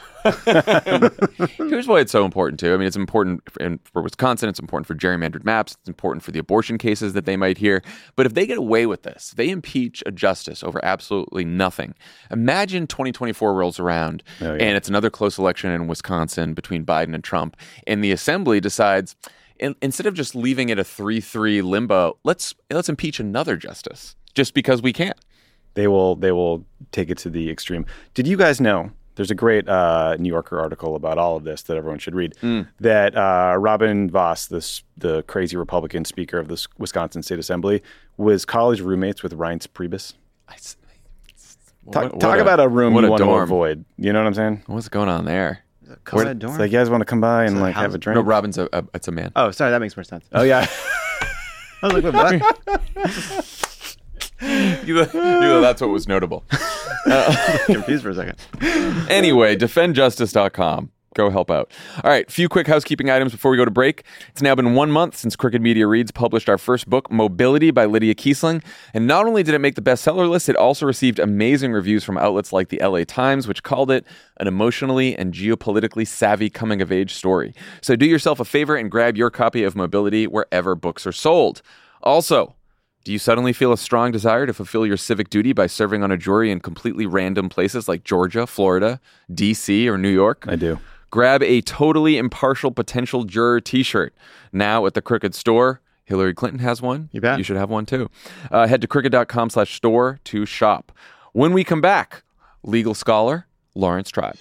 Here's why it's so important too. I mean, it's important for, for Wisconsin. It's important for gerrymandered maps. It's important for the abortion cases that they might hear. But if they get away with this, they impeach a justice over absolutely nothing. Imagine twenty twenty-four rolls around, oh, yeah. and it's another close election in Wisconsin between Biden and Trump, and the assembly decides, in, instead of just leaving it a three three limbo, let's let's impeach another justice just because we can. They will they will take it to the extreme. Did you guys know, there's a great uh, New Yorker article about all of this that everyone should read, mm. that uh, Robin Vos, this, the crazy Republican speaker of the Wisconsin State Assembly, was college roommates with Reince Priebus? I, talk what, talk what about a, a room what you a want dorm. to avoid. You know what I'm saying? What's going on there? Where, dorm? It's like you guys want to come by and like have a drink? No, Robin's a, a, it's a man. Oh, sorry, that makes more sense. Oh, yeah. I was like, what? you, you know, that's what was notable. Uh, confused for a second. Anyway, defend justice dot com. Go help out. All right, few quick housekeeping items before we go to break. It's now been one month since Crooked Media Reads published our first book, Mobility by Lydia Kiesling. And not only did it make the bestseller list, it also received amazing reviews from outlets like the L A Times, which called it an emotionally and geopolitically savvy coming-of-age story. So do yourself a favor and grab your copy of Mobility wherever books are sold. Also, do you suddenly feel a strong desire to fulfill your civic duty by serving on a jury in completely random places like Georgia, Florida, D C, or New York? I do. Grab a totally impartial potential juror t-shirt. Now at the Crooked store, Hillary Clinton has one. You bet. You should have one too. Uh, head to crooked.com slash store to shop. When we come back, legal scholar Lawrence Tribe.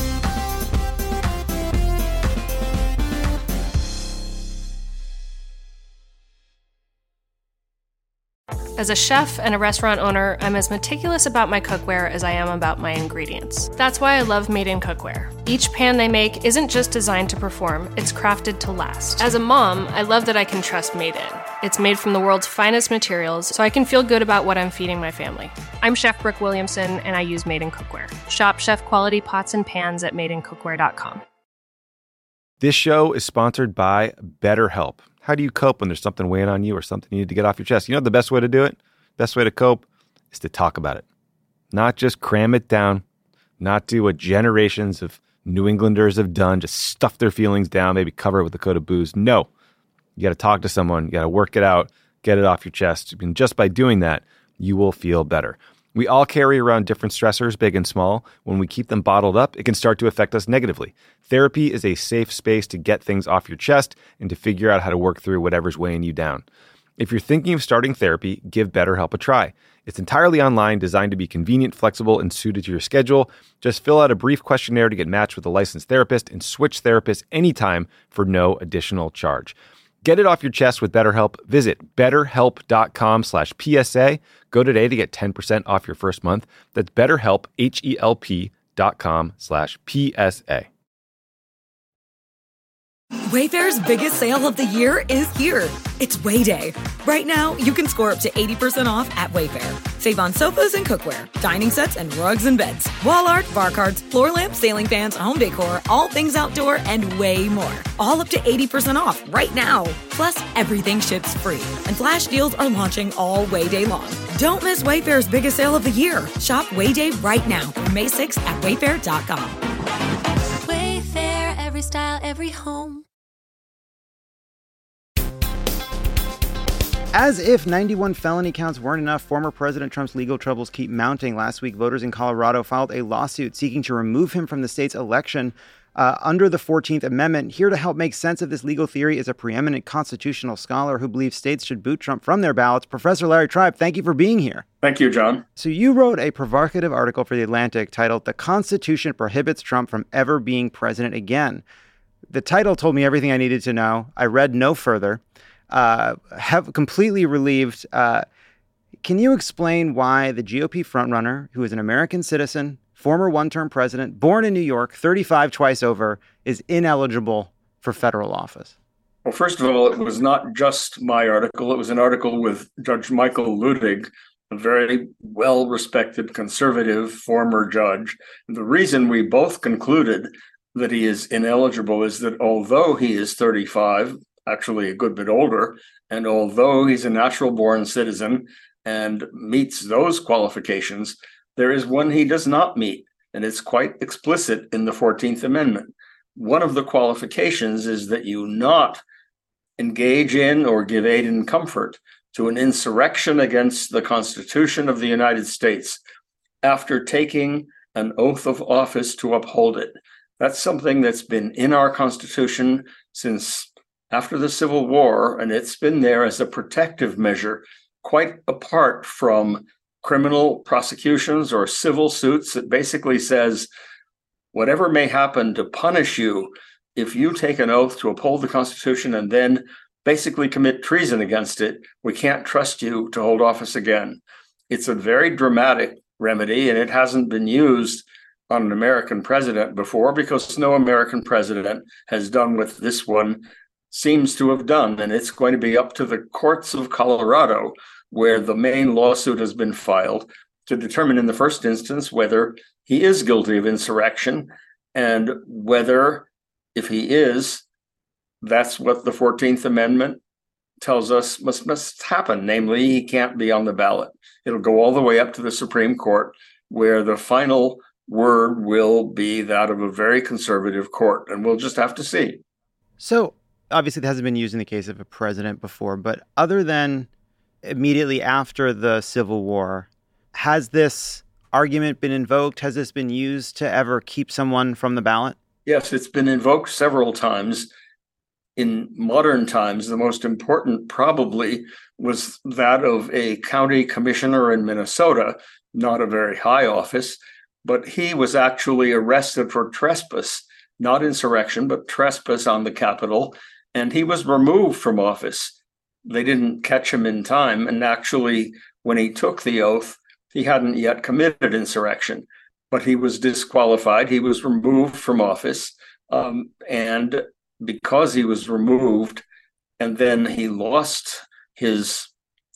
As a chef and a restaurant owner, I'm as meticulous about my cookware as I am about my ingredients. That's why I love Made in Cookware. Each pan they make isn't just designed to perform, it's crafted to last. As a mom, I love that I can trust Made in. It's made from the world's finest materials, so I can feel good about what I'm feeding my family. I'm Chef Brooke Williamson, and I use Made in Cookware. Shop chef quality pots and pans at made in cookware dot com. This show is sponsored by BetterHelp. How do you cope when there's something weighing on you or something you need to get off your chest? You know the best way to do it? Best way to cope is to talk about it. Not just cram it down, not do what generations of New Englanders have done, just stuff their feelings down, maybe cover it with a coat of booze. No. You got to talk to someone. You got to work it out, get it off your chest. And just by doing that, you will feel better. We all carry around different stressors, big and small. When we keep them bottled up, it can start to affect us negatively. Therapy is a safe space to get things off your chest and to figure out how to work through whatever's weighing you down. If you're thinking of starting therapy, give BetterHelp a try. It's entirely online, designed to be convenient, flexible, and suited to your schedule. Just fill out a brief questionnaire to get matched with a licensed therapist and switch therapists anytime for no additional charge. Get it off your chest with BetterHelp. Visit betterhelp.com slash PSA. Go today to get ten percent off your first month. That's betterhelp, H-E-L-P dot com slash P-S-A. Wayfair's biggest sale of the year is here. It's Way Day. Right now, you can score up to eighty percent off at Wayfair. Save on sofas and cookware, dining sets and rugs and beds, wall art, bar cards, floor lamps, ceiling fans, home decor, all things outdoor, and way more. All up to eighty percent off right now. Plus, everything ships free. And flash deals are launching all Way Day long. Don't miss Wayfair's biggest sale of the year. Shop Way Day right now through May sixth at wayfair dot com. Wayfair, every style, every home. As if ninety-one felony counts weren't enough, former President Trump's legal troubles keep mounting. Last week, voters in Colorado filed a lawsuit seeking to remove him from the state's election uh, under the fourteenth Amendment. Here to help make sense of this legal theory is a preeminent constitutional scholar who believes states should boot Trump from their ballots. Professor Larry Tribe, thank you for being here. Thank you, John. So you wrote a provocative article for The Atlantic titled "The Constitution Prohibits Trump from Ever Being President Again." The title told me everything I needed to know. I read no further. Uh, have completely relieved. Uh, can you explain why the G O P frontrunner, who is an American citizen, former one-term president, born in New York, thirty-five twice over, is ineligible for federal office? Well, first of all, it was not just my article. It was an article with Judge Michael Luttig, a very well-respected conservative former judge. And the reason we both concluded that he is ineligible is that although he is thirty-five, actually a good bit older, and although he's a natural-born citizen and meets those qualifications, there is one he does not meet, and it's quite explicit in the fourteenth Amendment. One of the qualifications is that you not engage in or give aid and comfort to an insurrection against the Constitution of the United States after taking an oath of office to uphold it. That's something that's been in our Constitution since after the Civil War, and it's been there as a protective measure, quite apart from criminal prosecutions or civil suits. It basically says, whatever may happen to punish you if you take an oath to uphold the Constitution and then basically commit treason against it, we can't trust you to hold office again. It's a very dramatic remedy, and it hasn't been used on an American president before because no American president has done what this one seems to have done. And it's going to be up to the courts of Colorado, where the main lawsuit has been filed, to determine in the first instance whether he is guilty of insurrection and whether, if he is, that's what the fourteenth Amendment tells us must, must happen. Namely, he can't be on the ballot. It'll go all the way up to the Supreme Court, where the final word will be that of a very conservative court, and we'll just have to see. So obviously it hasn't been used in the case of a president before, but other than immediately after the Civil War, has this argument been invoked? Has this been used to ever keep someone from the ballot? Yes, it's been invoked several times. In modern times, the most important probably was that of a county commissioner in Minnesota, not a very high office, but he was actually arrested for trespass, not insurrection, but trespass on the Capitol, and he was removed from office. They didn't catch him in time, and actually, when he took the oath, he hadn't yet committed insurrection, but he was disqualified. He was removed from office, um, and because he was removed, and then he lost his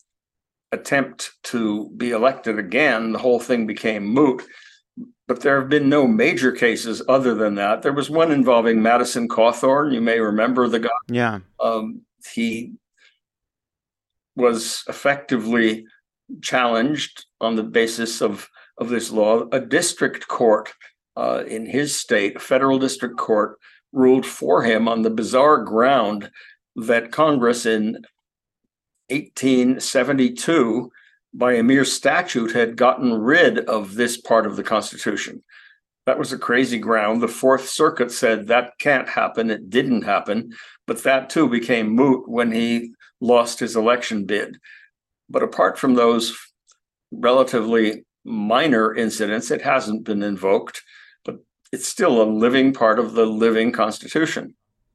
attempt to be elected again, the whole thing became moot. But there have been no major cases other than that. There was one involving Madison Cawthorn. You may remember the guy. Yeah. Um, he was effectively challenged on the basis of, of this law. A district court uh, in his state, a federal district court, ruled for him on the bizarre ground that Congress in eighteen seventy-two, by a mere statute, had gotten rid of this part of the Constitution. That was a crazy ground. The Fourth Circuit said that can't happen. It didn't happen. But that too became moot when he lost his election bid. But apart from those relatively minor incidents, it hasn't been invoked. But it's still a living part of the living Constitution.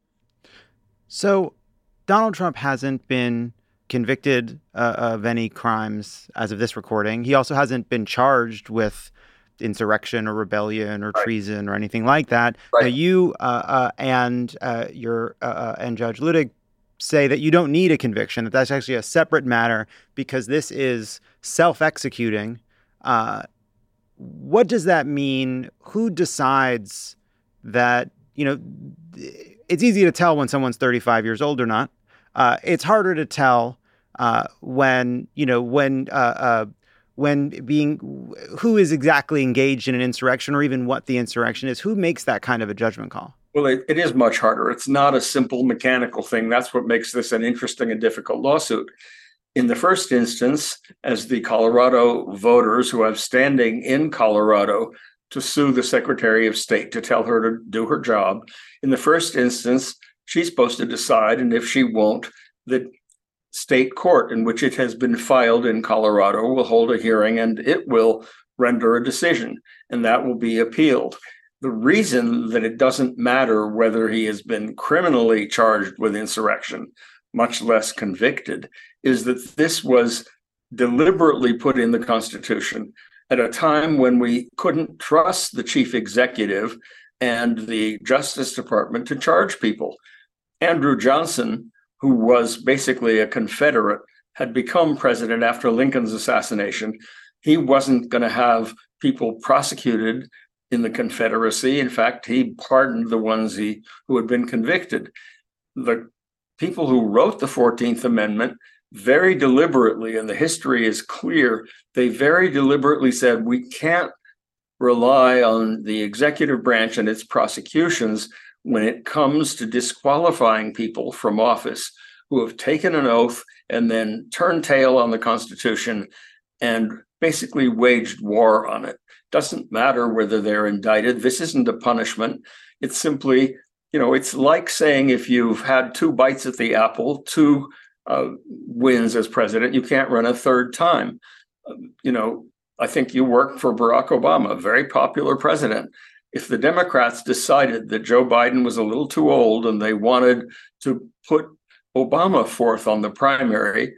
So Donald Trump hasn't been convicted uh, of any crimes as of this recording. He also hasn't been charged with insurrection or rebellion or right. treason or anything like that. Right. Now you uh, uh, and uh, your uh, and Judge Luttig say that you don't need a conviction, that that's actually a separate matter because this is self-executing. Uh, what does that mean? Who decides that, you know, it's easy to tell when someone's thirty-five years old or not. Uh, it's harder to tell uh, when, you know, when uh, uh, when being who is exactly engaged in an insurrection or even what the insurrection is. Who makes that kind of a judgment call? Well, it, it is much harder. It's not a simple mechanical thing. That's what makes this an interesting and difficult lawsuit. In the first instance, as the Colorado voters who have standing in Colorado to sue the Secretary of State to tell her to do her job. In the first instance, she's supposed to decide, and if she won't, the state court in which it has been filed in Colorado will hold a hearing and it will render a decision, and that will be appealed. The reason that it doesn't matter whether he has been criminally charged with insurrection, much less convicted, is that this was deliberately put in the Constitution at a time when we couldn't trust the chief executive and the Justice Department to charge people. Andrew Johnson, who was basically a Confederate, had become president after Lincoln's assassination. He wasn't going to have people prosecuted in the Confederacy. In fact, he pardoned the ones he, who had been convicted. The people who wrote the fourteenth Amendment very deliberately, and the history is clear, they very deliberately said we can't rely on the executive branch and its prosecutions when it comes to disqualifying people from office who have taken an oath and then turned tail on the Constitution and basically waged war on it. Doesn't matter whether they're indicted. This isn't a punishment. It's simply, you know, it's like saying if you've had two bites at the apple, two uh, wins as president, you can't run a third time. Um, you know, I think you worked for Barack Obama, a very popular president. If the Democrats decided that Joe Biden was a little too old and they wanted to put Obama forth on the primary,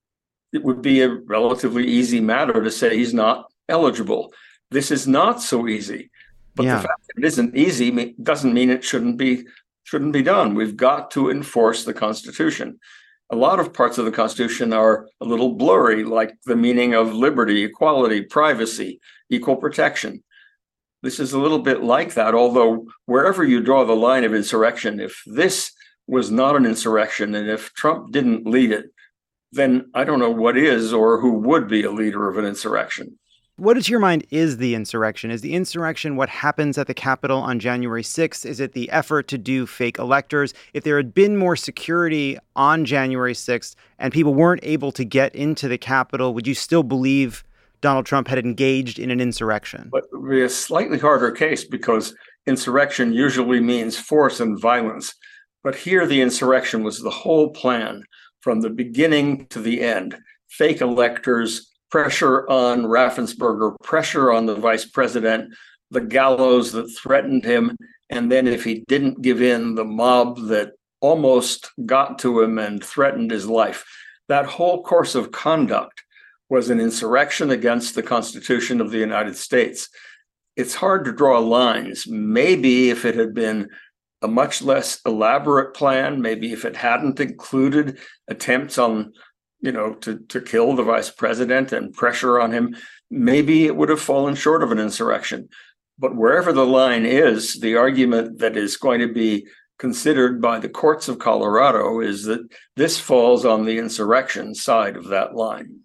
it would be a relatively easy matter to say he's not eligible. This is not so easy. But yeah. the fact that it isn't easy doesn't mean it shouldn't be shouldn't be done. We've got to enforce the Constitution. A lot of parts of the Constitution are a little blurry, like the meaning of liberty, equality, privacy, equal protection. This is a little bit like that, although wherever you draw the line of insurrection, if this was not an insurrection and if Trump didn't lead it, then I don't know what is or who would be a leader of an insurrection. What, to your mind, is the insurrection? Is the insurrection what happens at the Capitol on January sixth? Is it the effort to do fake electors? If there had been more security on January sixth and people weren't able to get into the Capitol, would you still believe Donald Trump had engaged in an insurrection? But it would be a slightly harder case because insurrection usually means force and violence. But here the insurrection was the whole plan from the beginning to the end. Fake electors, pressure on Raffensperger, pressure on the vice president, the gallows that threatened him, and then if he didn't give in, the mob that almost got to him and threatened his life. That whole course of conduct was an insurrection against the Constitution of the United States. It's hard to draw lines. Maybe if it had been a much less elaborate plan, maybe if it hadn't included attempts on you know, to, to kill the vice president and pressure on him, maybe it would have fallen short of an insurrection. But wherever the line is, the argument that is going to be considered by the courts of Colorado is that this falls on the insurrection side of that line.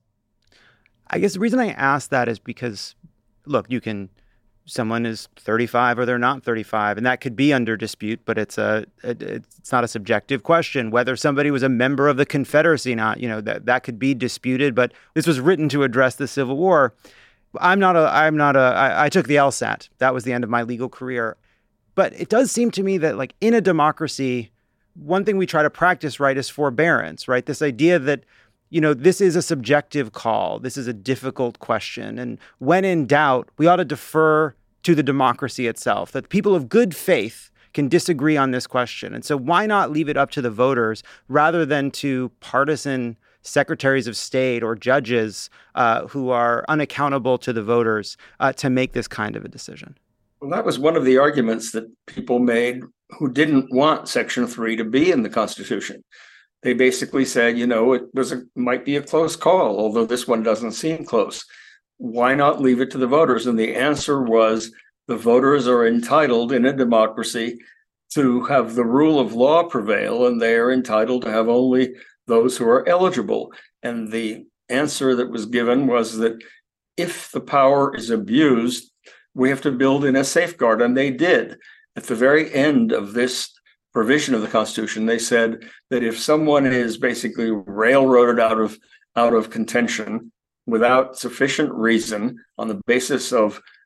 I guess the reason I ask that is because, look, you can, someone is thirty-five or they're not thirty-five, and that could be under dispute, but it's a, it's not a subjective question. Whether somebody was a member of the Confederacy or not, you know, that, that could be disputed, but this was written to address the Civil War. I'm not a, I'm not a, I, I took the LSAT. That was the end of my legal career. But it does seem to me that, like, in a democracy, one thing we try to practice, right, is forbearance, right? This idea that, you know, this is a subjective call. This is a difficult question. And when in doubt, we ought to defer to the democracy itself, that people of good faith can disagree on this question. And so why not leave it up to the voters rather than to partisan secretaries of state or judges uh, who are unaccountable to the voters uh, to make this kind of a decision? Well, that was one of the arguments that people made who didn't want Section three to be in the Constitution. They basically said, you know, it was a, might be a close call, although this one doesn't seem close. Why not leave it to the voters? And the answer was the voters are entitled in a democracy to have the rule of law prevail, and they are entitled to have only those who are eligible. And the answer that was given was that if the power is abused, we have to build in a safeguard, and they did. At the very end of this provision of the Constitution, they said that if someone is basically railroaded out of out of contention without sufficient reason on the basis of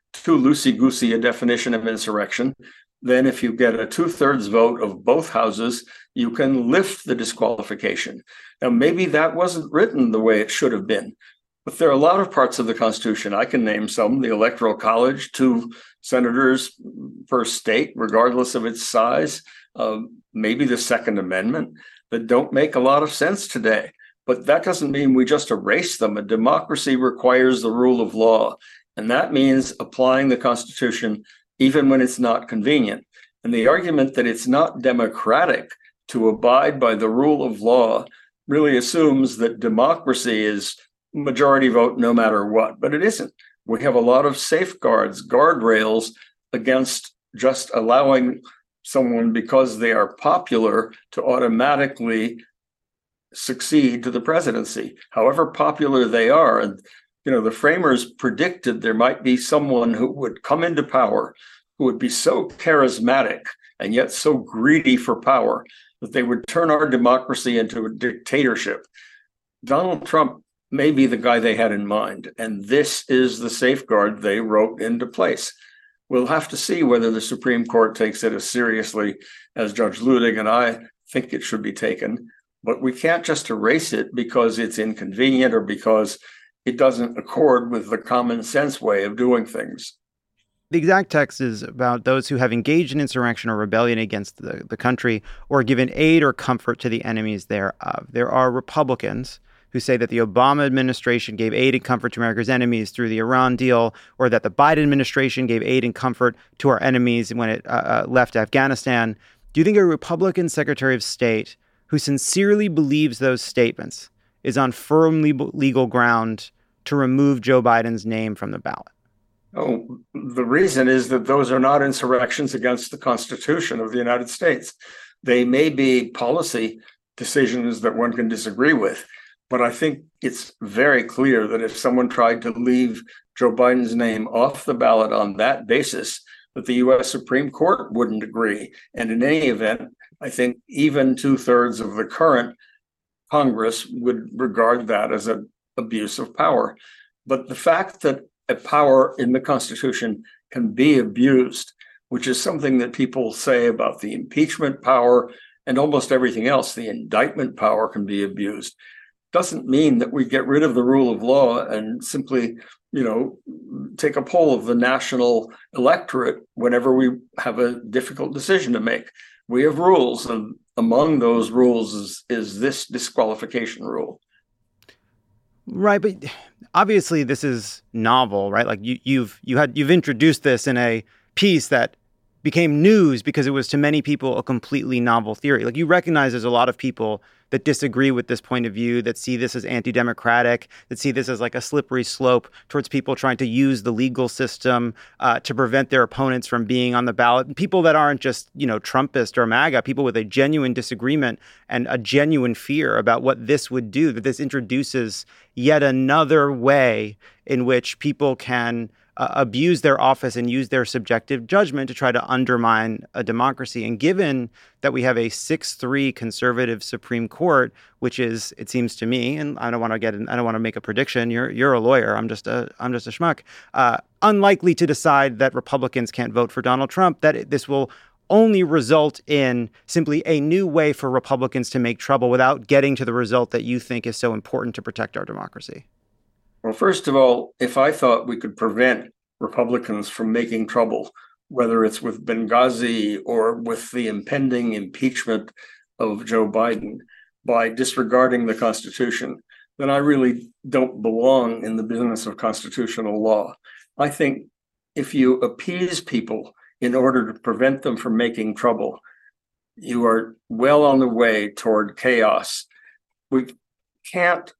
too loosey-goosey a definition of insurrection, then if you get a two-thirds vote of both houses, you can lift the disqualification. Now, maybe that wasn't written the way it should have been, but there are a lot of parts of the Constitution. I can name some: the Electoral College, two senators per state, regardless of its size, uh, maybe the Second Amendment, that don't make a lot of sense today. But that doesn't mean we just erase them. A democracy requires the rule of law, and that means applying the Constitution even when it's not convenient. And the argument that it's not democratic to abide by the rule of law really assumes that democracy is majority vote no matter what, but it isn't. We have a lot of safeguards, guardrails against just allowing someone, because they are popular, to automatically succeed to the presidency, however popular they are. And you know, the framers predicted there might be someone who would come into power who would be so charismatic and yet so greedy for power that they would turn our democracy into a dictatorship. Donald Trump may be the guy they had in mind, and this is the safeguard they wrote into place. We'll have to see whether the Supreme Court takes it as seriously as Judge Luttig and I think it should be taken, but we can't just erase it because it's inconvenient or because it doesn't accord with the common sense way of doing things. The exact text is about those who have engaged in insurrection or rebellion against the, the country or given aid or comfort to the enemies thereof. There are Republicans who say that the Obama administration gave aid and comfort to America's enemies through the Iran deal, or that the Biden administration gave aid and comfort to our enemies when it uh, uh, left Afghanistan. Do you think a Republican Secretary of State who sincerely believes those statements is on firm legal ground to remove Joe Biden's name from the ballot? Oh, the reason is that those are not insurrections against the Constitution of the United States. They may be policy decisions that one can disagree with, but I think it's very clear that if someone tried to leave Joe Biden's name off the ballot on that basis, that the U S Supreme Court wouldn't agree. And in any event, I think even two-thirds of the current Congress would regard that as an abuse of power. But the fact that a power in the Constitution can be abused, which is something that people say about the impeachment power and almost everything else, the indictment power can be abused, doesn't mean that we get rid of the rule of law and simply, you know, take a poll of the national electorate whenever we have a difficult decision to make. We have rules, and among those rules is, is this disqualification rule. Right, but obviously this is novel, right? Like you, you've you had you've introduced this in a piece that became news because it was to many people a completely novel theory. Like you recognize there's a lot of people that disagree with this point of view, that see this as anti-democratic, that see this as like a slippery slope towards people trying to use the legal system uh, to prevent their opponents from being on the ballot. People that aren't just, you know, Trumpist or MAGA, people with a genuine disagreement and a genuine fear about what this would do, that this introduces yet another way in which people can Uh, abuse their office and use their subjective judgment to try to undermine a democracy. And given that we have a six three conservative Supreme Court, which is, it seems to me, and I don't want to get, in, I don't want to make a prediction. You're you're a lawyer. I'm just a I'm just a schmuck. Uh, unlikely to decide that Republicans can't vote for Donald Trump. That this will only result in simply a new way for Republicans to make trouble without getting to the result that you think is so important to protect our democracy. Well, first of all, if I thought we could prevent Republicans from making trouble, whether it's with Benghazi or with the impending impeachment of Joe Biden, by disregarding the Constitution, then I really don't belong in the business of constitutional law. I think if you appease people in order to prevent them from making trouble, you are well on the way toward chaos. We can't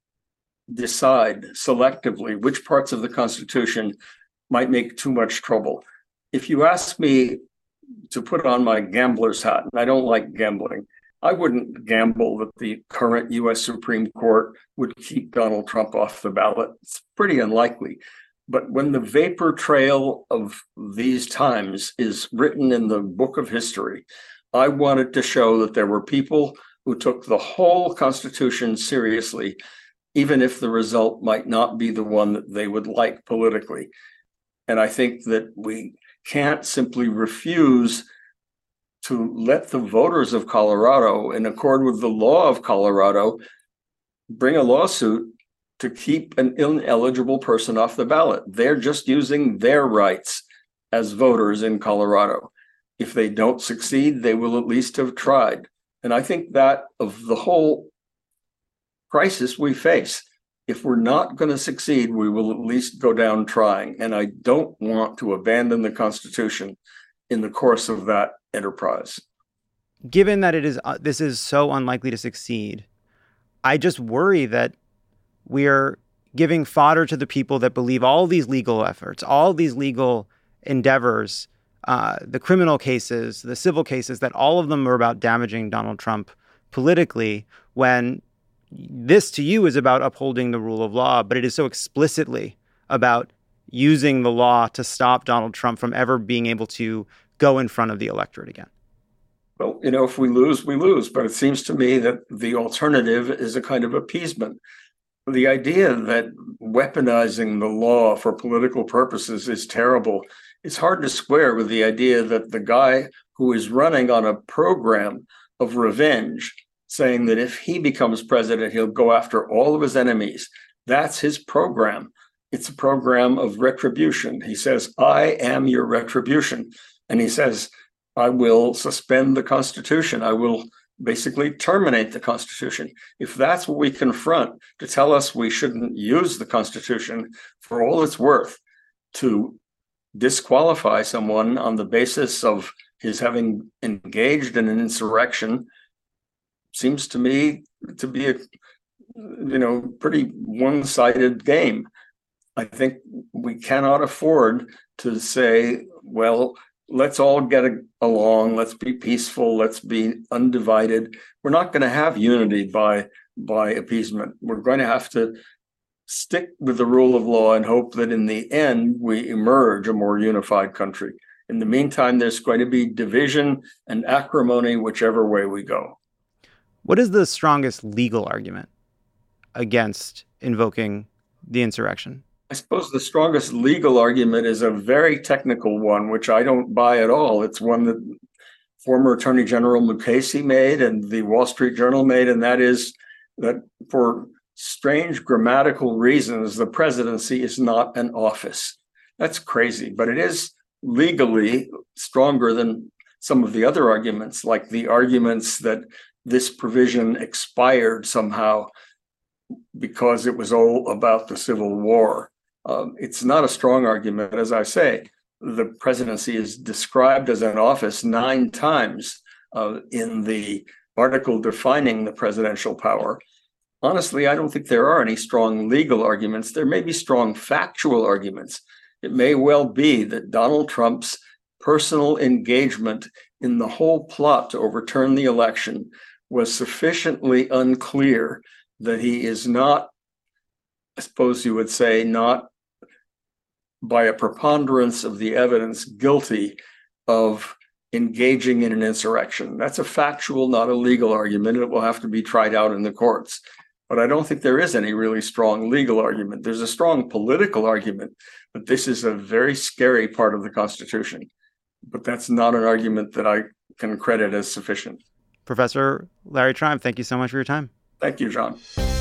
decide selectively which parts of the Constitution might make too much trouble. If you ask me to put on my gambler's hat, and I don't like gambling, I wouldn't gamble that the current U S Supreme Court would keep Donald Trump off the ballot. It's pretty unlikely. But when the vapor trail of these times is written in the book of history, I wanted to show that there were people who took the whole Constitution seriously, even if the result might not be the one that they would like politically. And I think that we can't simply refuse to let the voters of Colorado, in accord with the law of Colorado, bring a lawsuit to keep an ineligible person off the ballot. They're just using their rights as voters in Colorado. If they don't succeed, they will at least have tried. And I think that of the whole crisis we face, if we're not going to succeed, we will at least go down trying. And I don't want to abandon the Constitution in the course of that enterprise. Given that it is uh, this is so unlikely to succeed, I just worry that we are giving fodder to the people that believe all these legal efforts, all these legal endeavors, uh, the criminal cases, the civil cases, that all of them are about damaging Donald Trump politically, when this to you is about upholding the rule of law, but it is so explicitly about using the law to stop Donald Trump from ever being able to go in front of the electorate again. Well, you know, if we lose, we lose. But it seems to me that the alternative is a kind of appeasement. The idea that weaponizing the law for political purposes is terrible. It's hard to square with the idea that the guy who is running on a program of revenge, saying that if he becomes president, he'll go after all of his enemies. That's his program. It's a program of retribution. He says, I am your retribution. And he says, I will suspend the Constitution. I will basically terminate the Constitution. If that's what we confront, to tell us we shouldn't use the Constitution for all it's worth to disqualify someone on the basis of his having engaged in an insurrection, seems to me to be a, you know, pretty one-sided game. I think we cannot afford to say, well, let's all get a, along, let's be peaceful, let's be undivided. We're not going to have unity by, by appeasement. We're going to have to stick with the rule of law and hope that in the end we emerge a more unified country. In the meantime, there's going to be division and acrimony whichever way we go. What is the strongest legal argument against invoking the insurrection? I suppose the strongest legal argument is a very technical one, which I don't buy at all. It's one that former Attorney General Mukasey made and the Wall Street Journal made, and that is that for strange grammatical reasons, the presidency is not an office. That's crazy, but it is legally stronger than some of the other arguments, like the arguments that this provision expired somehow because it was all about the Civil War. Um, it's not a strong argument. As I say, the presidency is described as an office nine times uh, in the article defining the presidential power. Honestly, I don't think there are any strong legal arguments. There may be strong factual arguments. It may well be that Donald Trump's personal engagement in the whole plot to overturn the election was sufficiently unclear that he is not, I suppose you would say, not by a preponderance of the evidence guilty of engaging in an insurrection. That's a factual, not a legal argument. It will have to be tried out in the courts. But I don't think there is any really strong legal argument. There's a strong political argument that this is a very scary part of the Constitution. But that's not an argument that I can credit as sufficient. Professor Larry Tribe, thank you so much for your time. Thank you, John.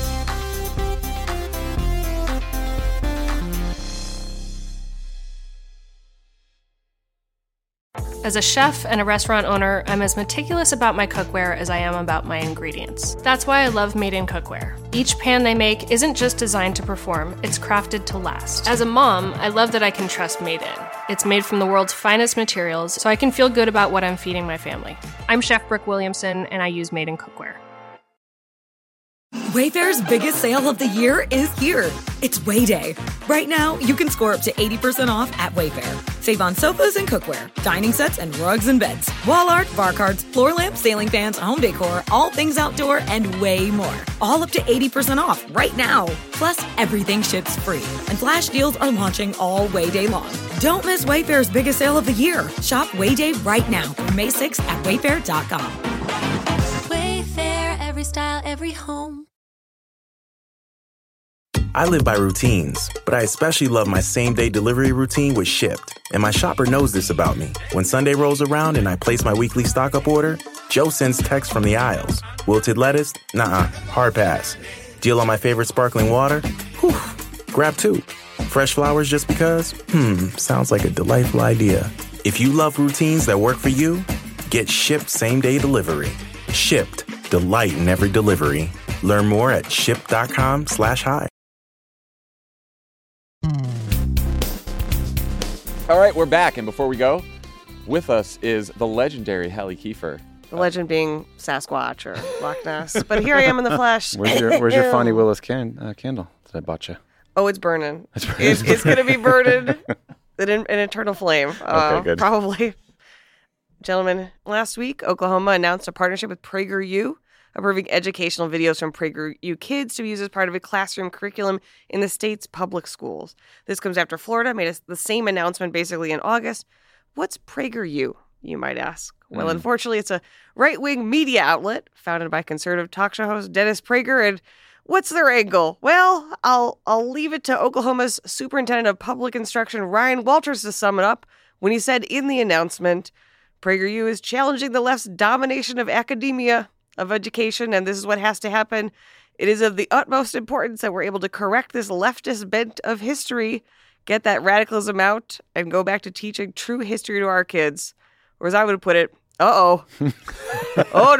As a chef and a restaurant owner, I'm as meticulous about my cookware as I am about my ingredients. That's why I love Made in Cookware. Each pan they make isn't just designed to perform, it's crafted to last. As a mom, I love that I can trust Made in. It's made from the world's finest materials, so I can feel good about what I'm feeding my family. I'm Chef Brooke Williamson, and I use Made in Cookware. Wayfair's biggest sale of the year is here. It's Way Day. Right now, you can score up to eighty percent off at Wayfair. Save on sofas and cookware, dining sets and rugs and beds, wall art, bar cards, floor lamps, ceiling fans, home decor, all things outdoor, and way more. All up to eighty percent off right now. Plus, everything ships free. And flash deals are launching all Way Day long. Don't miss Wayfair's biggest sale of the year. Shop Way Day right now through May sixth at wayfair dot com. Wayfair, every style, every home. I live by routines, but I especially love my same-day delivery routine with Shipt. And my shopper knows this about me. When Sunday rolls around and I place my weekly stock-up order, Joe sends text from the aisles. Wilted lettuce? Nuh-uh. Hard pass. Deal on my favorite sparkling water? Whew. Grab two. Fresh flowers just because? Hmm, sounds like a delightful idea. If you love routines that work for you, get Shipt same-day delivery. Shipt. Delight in every delivery. Learn more at shipt.com slash hi. All right, we're back. And before we go, with us is the legendary Hallie Kiefer. The legend being Sasquatch or Loch Ness. But here I am in the flesh. Where's your Where's your Fonnie Willis can, uh, candle that I bought you? Oh, it's burning. It's, it's, it's going to be burned in an, an eternal flame. Uh, okay, good. Probably. Gentlemen, last week, Oklahoma announced a partnership with PragerU, approving educational videos from PragerU Kids to be used as part of a classroom curriculum in the state's public schools. This comes after Florida made a, the same announcement basically in August. What's PragerU, you might ask? Well, mm. unfortunately, it's a right-wing media outlet founded by conservative talk show host Dennis Prager. And what's their angle? Well, I'll I'll leave it to Oklahoma's Superintendent of Public Instruction, Ryan Walters, to sum it up when he said in the announcement, PragerU is challenging the left's domination of academia, of education, and this is what has to happen. It is of the utmost importance that we're able to correct this leftist bent of history, get that radicalism out, and go back to teaching true history to our kids. Or as I would put it, uh-oh. Oh,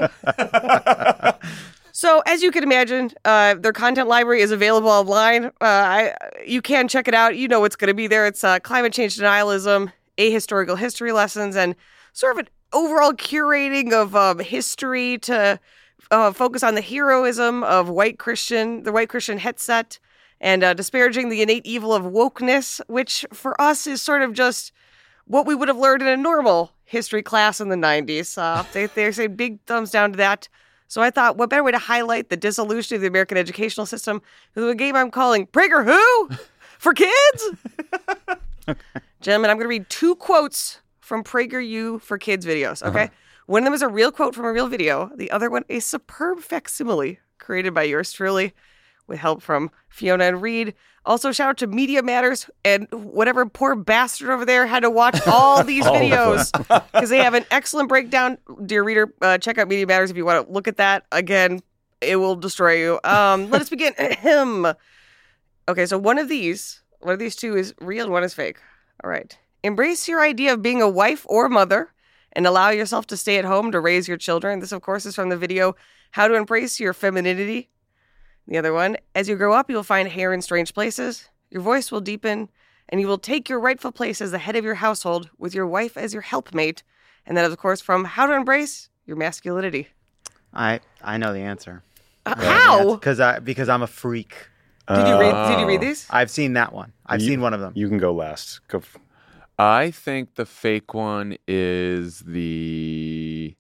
no. So, as you can imagine, uh, their content library is available online. Uh, I, you can check it out. You know what's going to be there. It's uh, climate change denialism, ahistorical history lessons, and sort of an overall curating of um, history to uh, focus on the heroism of white Christian, the white Christian headset, and uh, disparaging the innate evil of wokeness, which for us is sort of just what we would have learned in a normal history class in the nineties. Uh, they, they say big thumbs down to that. So I thought, what better way to highlight the dissolution of the American educational system than a game I'm calling Prager Who? For kids? Gentlemen, I'm going to read two quotes from PragerU for Kids videos, okay? Uh-huh. One of them is a real quote from a real video. The other one, a superb facsimile created by yours truly with help from Fiona and Reed. Also, shout out to Media Matters and whatever poor bastard over there had to watch all these videos because they have an excellent breakdown. Dear reader, uh, check out Media Matters if you want to look at that. Again, it will destroy you. Um, let us begin. Ahem. Okay, so one of these, one of these two is real and one is fake. All right. Embrace your idea of being a wife or mother and allow yourself to stay at home to raise your children. This, of course, is from the video, How to Embrace Your Femininity. The other one, as you grow up, you will find hair in strange places. Your voice will deepen, and you will take your rightful place as the head of your household with your wife as your helpmate. And that is, of course, from How to Embrace Your Masculinity. I I know the answer. Uh, how? Because I because I'm a freak. Did you read? Did you read these? I've seen that one. I've you, seen one of them. You can go last. Go. F- I think the fake one is the.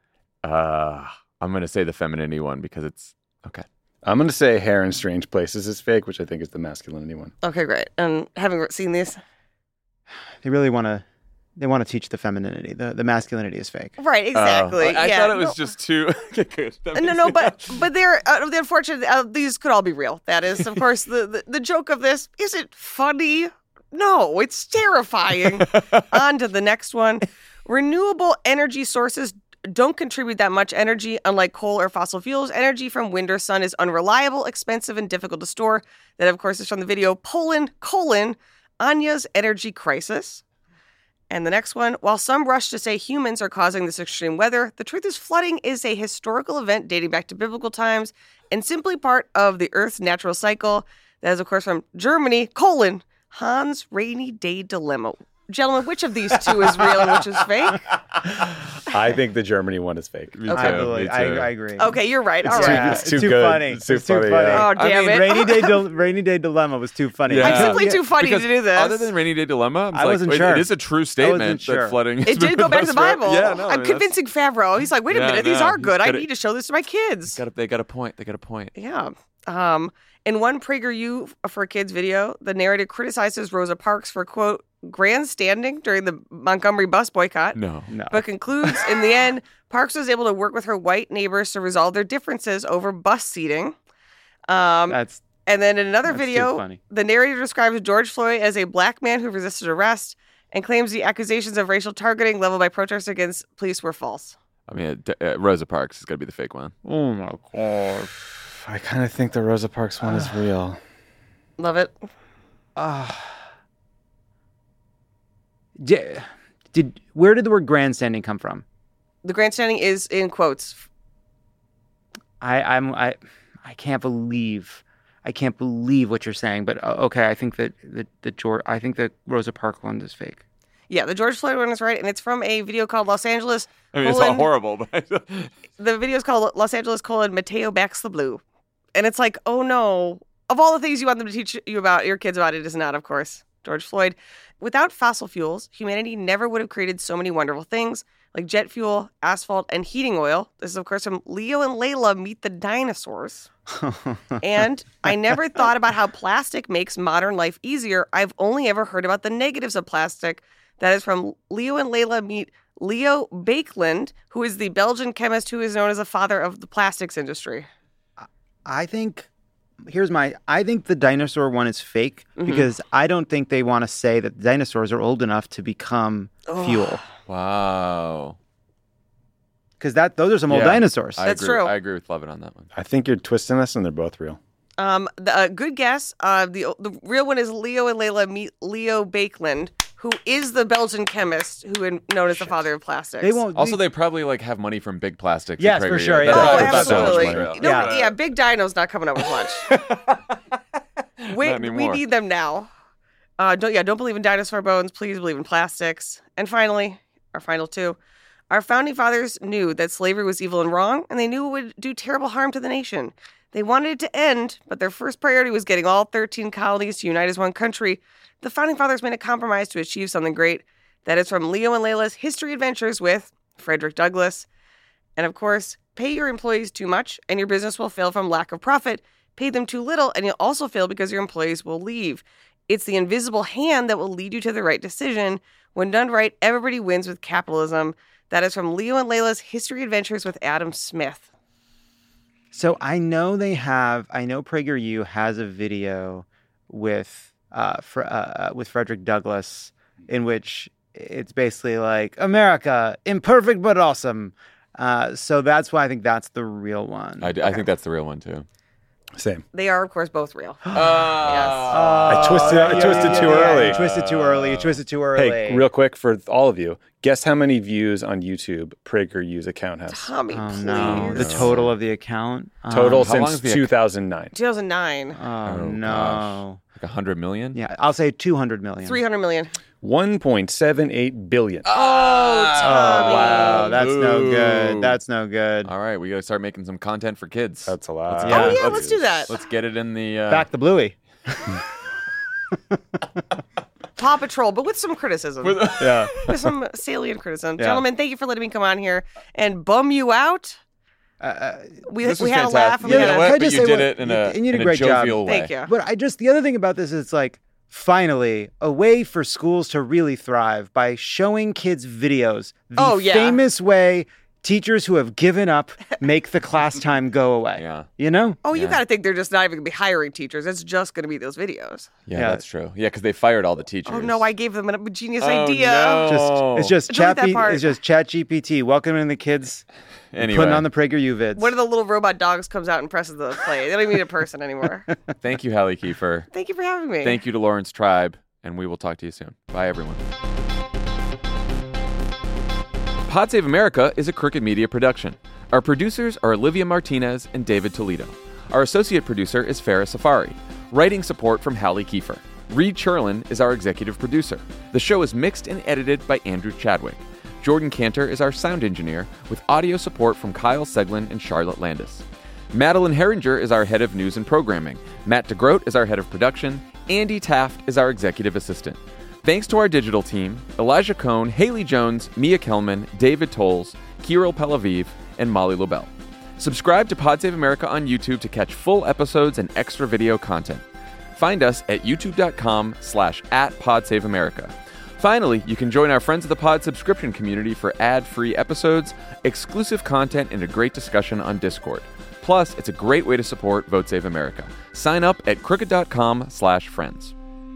Uh, I'm going to say the femininity one because it's okay. I'm going to say hair in strange places is fake, which I think is the masculinity one. Okay, great. And having seen these, they really want to. They want to teach the femininity. The the masculinity is fake. Right, exactly. Uh, I yeah. thought it was no. just too. no, no, but but they're uh, the unfortunate. Uh, these could all be real. That is, of course, the, the the joke of this. Is it funny? No, it's terrifying. On to the next one. Renewable energy sources don't contribute that much energy. Unlike coal or fossil fuels, energy from wind or sun is unreliable, expensive, and difficult to store. That, of course, is from the video Poland, colon, Anya's energy crisis. And the next one, while some rush to say humans are causing this extreme weather, the truth is flooding is a historical event dating back to biblical times and simply part of the Earth's natural cycle. That is, of course, from Germany, colon, Hans' rainy day dilemma. Gentlemen, which of these two is real and which is fake? I think the Germany one is fake. Me Okay. too, I, me I, too. I agree. Okay, you're right. All It's right. Yeah, It's it's too too good. funny. It's too It's too funny, funny. yeah. Oh, damn I mean, it. rainy day, Dil- rainy day dilemma was too funny. Yeah. I'm simply too funny Because to do this. Other than rainy day dilemma, I like, wasn't wait, sure. It is a true statement sure. that flooding. It did go back to the Bible. Yeah, no, I I'm mean, convincing Favreau. He's like, wait a Yeah, minute, these no, are he's good. I gotta- need to show this to my kids. Got a, they got a point. They got a point. Yeah. Um, in one PragerU for Kids video, the narrator criticizes Rosa Parks for, quote, grandstanding during the Montgomery bus boycott. No. No. But concludes, in the end, Parks was able to work with her white neighbors to resolve their differences over bus seating. Um, That's And then in another That's too video, funny. the narrator describes George Floyd as a black man who resisted arrest and claims the accusations of racial targeting leveled by protesters against police were false. I mean, uh, uh, Rosa Parks is going to be the fake one. Oh my god. I kind of think the Rosa Parks one is real. Love it. Uh, did, did where did the word grandstanding come from? The grandstanding is in quotes. I I'm I I can't believe I can't believe what you're saying. But uh, okay, I think that the the George I think the Rosa Parks one is fake. Yeah, the George Floyd one is right, and it's from a video called Los Angeles. I mean, it's all horrible, but The video is called Los Angeles colon Mateo Backs the Blue, and it's like, oh no, of all the things you want them to teach you about your kids about, it is not, of course, George Floyd. Without fossil fuels, humanity never would have created so many wonderful things like jet fuel, asphalt, and heating oil. This is, of course, from Leo and Layla Meet the Dinosaurs. And I never thought about how plastic makes modern life easier. I've only ever heard about the negatives of plastic. That is from Leo and Layla Meet Leo Baekeland, who is the Belgian chemist who is known as the father of the plastics industry. I think here's my I think the dinosaur one is fake Mhm. because I don't think they want to say that dinosaurs are old enough to become Oh. fuel. Wow. Because that those are some old Yeah, dinosaurs. I That's agree, true. I agree with Levin on that one. I think you're twisting this, and they're both real. Um, the, uh, good guess. Uh, the the real one is Leo and Layla Meet Leo Baekeland, who is the Belgian chemist who is known as the father of plastics. They won't. Also, they probably like have money from big plastics. Yes, at for PragerU. sure, That's yeah. probably Oh, so much absolutely. money. No, Yeah. yeah. Big Dino's not coming up with much. Wait, Not we anymore. need them now. Uh, don't yeah, don't believe in dinosaur bones. Please believe in plastics. And finally, our final two. Our founding fathers knew that slavery was evil and wrong, and they knew it would do terrible harm to the nation. They wanted it to end, but their first priority was getting all thirteen colonies to unite as one country. The founding fathers made a compromise to achieve something great. That is from Leo and Layla's History Adventures with Frederick Douglass. And of course, pay your employees too much, and your business will fail from lack of profit. Pay them too little, and you'll also fail because your employees will leave. It's the invisible hand that will lead you to the right decision. When done right, everybody wins with capitalism. That is from Leo and Layla's History Adventures with Adam Smith. So I know they have. I know PragerU has a video with uh, fr- uh with Frederick Douglass in which it's basically like America, imperfect but awesome. Uh, so that's why I think that's the real one. I, d- I think that's the real one too. Same. They are, of course, both real. Uh, yes. I twisted. I twisted too early. You twisted too early. You twisted too early. Hey, real quick for all of you, guess how many views on YouTube PragerU's account has? Tommy, Oh please. no! The total of the account. Total Um, How long since is the ac- two thousand nine. two thousand nine. Oh, Oh, no! gosh. Like a hundred million? Yeah, I'll say two hundred million. three hundred million. one point seven eight billion. Oh, Oh Tommy. wow, that's no Boo. good. That's no good. All right, we got to start making some content for kids. That's a lot. Yeah. Oh, yeah, let's do that. Let's get it in the. Uh, Back the Bluey. Paw Patrol, but with some criticism. With, Yeah. some salient criticism. Yeah. Gentlemen, thank you for letting me come on here and bum you out. Uh, We, This we was had a laugh. fantastic. And You we know had what? a, Can I But just you say did what- it in you- a, and you did in a great job. jovial way. Thank you. But I just the other thing about this is like finally a way for schools to really thrive by showing kids videos the Oh, yeah. famous way teachers who have given up make the class time go away. Yeah. You know? Oh, you Yeah. got to think they're just not even going to be hiring teachers. It's just going to be those videos. Yeah, Yeah. that's true. Yeah, because they fired all the teachers. Oh, no, I gave them a genius Oh, idea. no. Just it's just Delete chat that part. it's just chat G P T welcoming the kids Anyway, putting on the PragerU vids. One of the little robot dogs comes out and presses the play. They don't even need a person anymore. thank you, Hallie Kiefer. Thank you for having me. Thank you to Lawrence Tribe, and we will talk to you soon. Bye, everyone. Pod Save America is a Crooked Media production. Our producers are Olivia Martinez and David Toledo. Our associate producer is Farah Safari. Writing support from Hallie Kiefer. Reed Cherlin is our executive producer. The show is mixed and edited by Andrew Chadwick. Jordan Cantor is our sound engineer, with audio support from Kyle Seglin and Charlotte Landis. Madeline Herringer is our head of news and programming. Matt DeGroat is our head of production. Andy Taft is our executive assistant. Thanks to our digital team, Elijah Cohn, Haley Jones, Mia Kelman, David Tolles, Kirill Pelaviv, and Molly Lobel. Subscribe to Pod Save America on YouTube to catch full episodes and extra video content. Find us at youtube.com slash at Pod Save America. Finally, you can join our Friends of the Pod subscription community for ad-free episodes, exclusive content, and a great discussion on Discord. Plus, it's a great way to support Vote Save America. Sign up at crooked.com slash friends.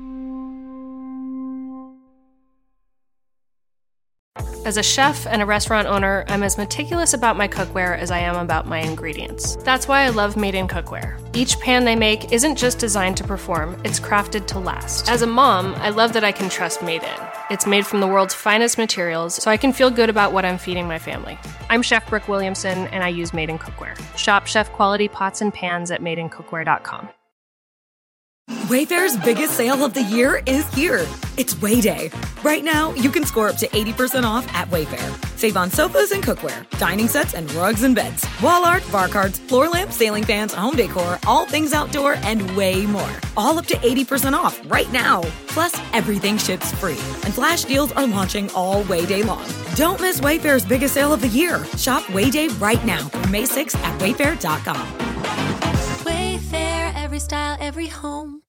As a chef and a restaurant owner, I'm as meticulous about my cookware as I am about my ingredients. That's why I love Made in Cookware. Each pan they make isn't just designed to perform, it's crafted to last. As a mom, I love that I can trust Made in. It's made from the world's finest materials, so I can feel good about what I'm feeding my family. I'm Chef Brooke Williamson, and I use Made in Cookware. Shop chef-quality pots and pans at made in cookware dot com. Wayfair's biggest sale of the year is here. It's Way Day. Right now, you can score up to eighty percent off at Wayfair. Save on sofas and cookware, dining sets and rugs and beds, wall art, bar cards, floor lamps, ceiling fans, home decor, all things outdoor, and way more. All up to eighty percent off right now. Plus, everything ships free. And flash deals are launching all Way Day long. Don't miss Wayfair's biggest sale of the year. Shop Way Day right now through May sixth at wayfair dot com. Wayfair, every style, every home.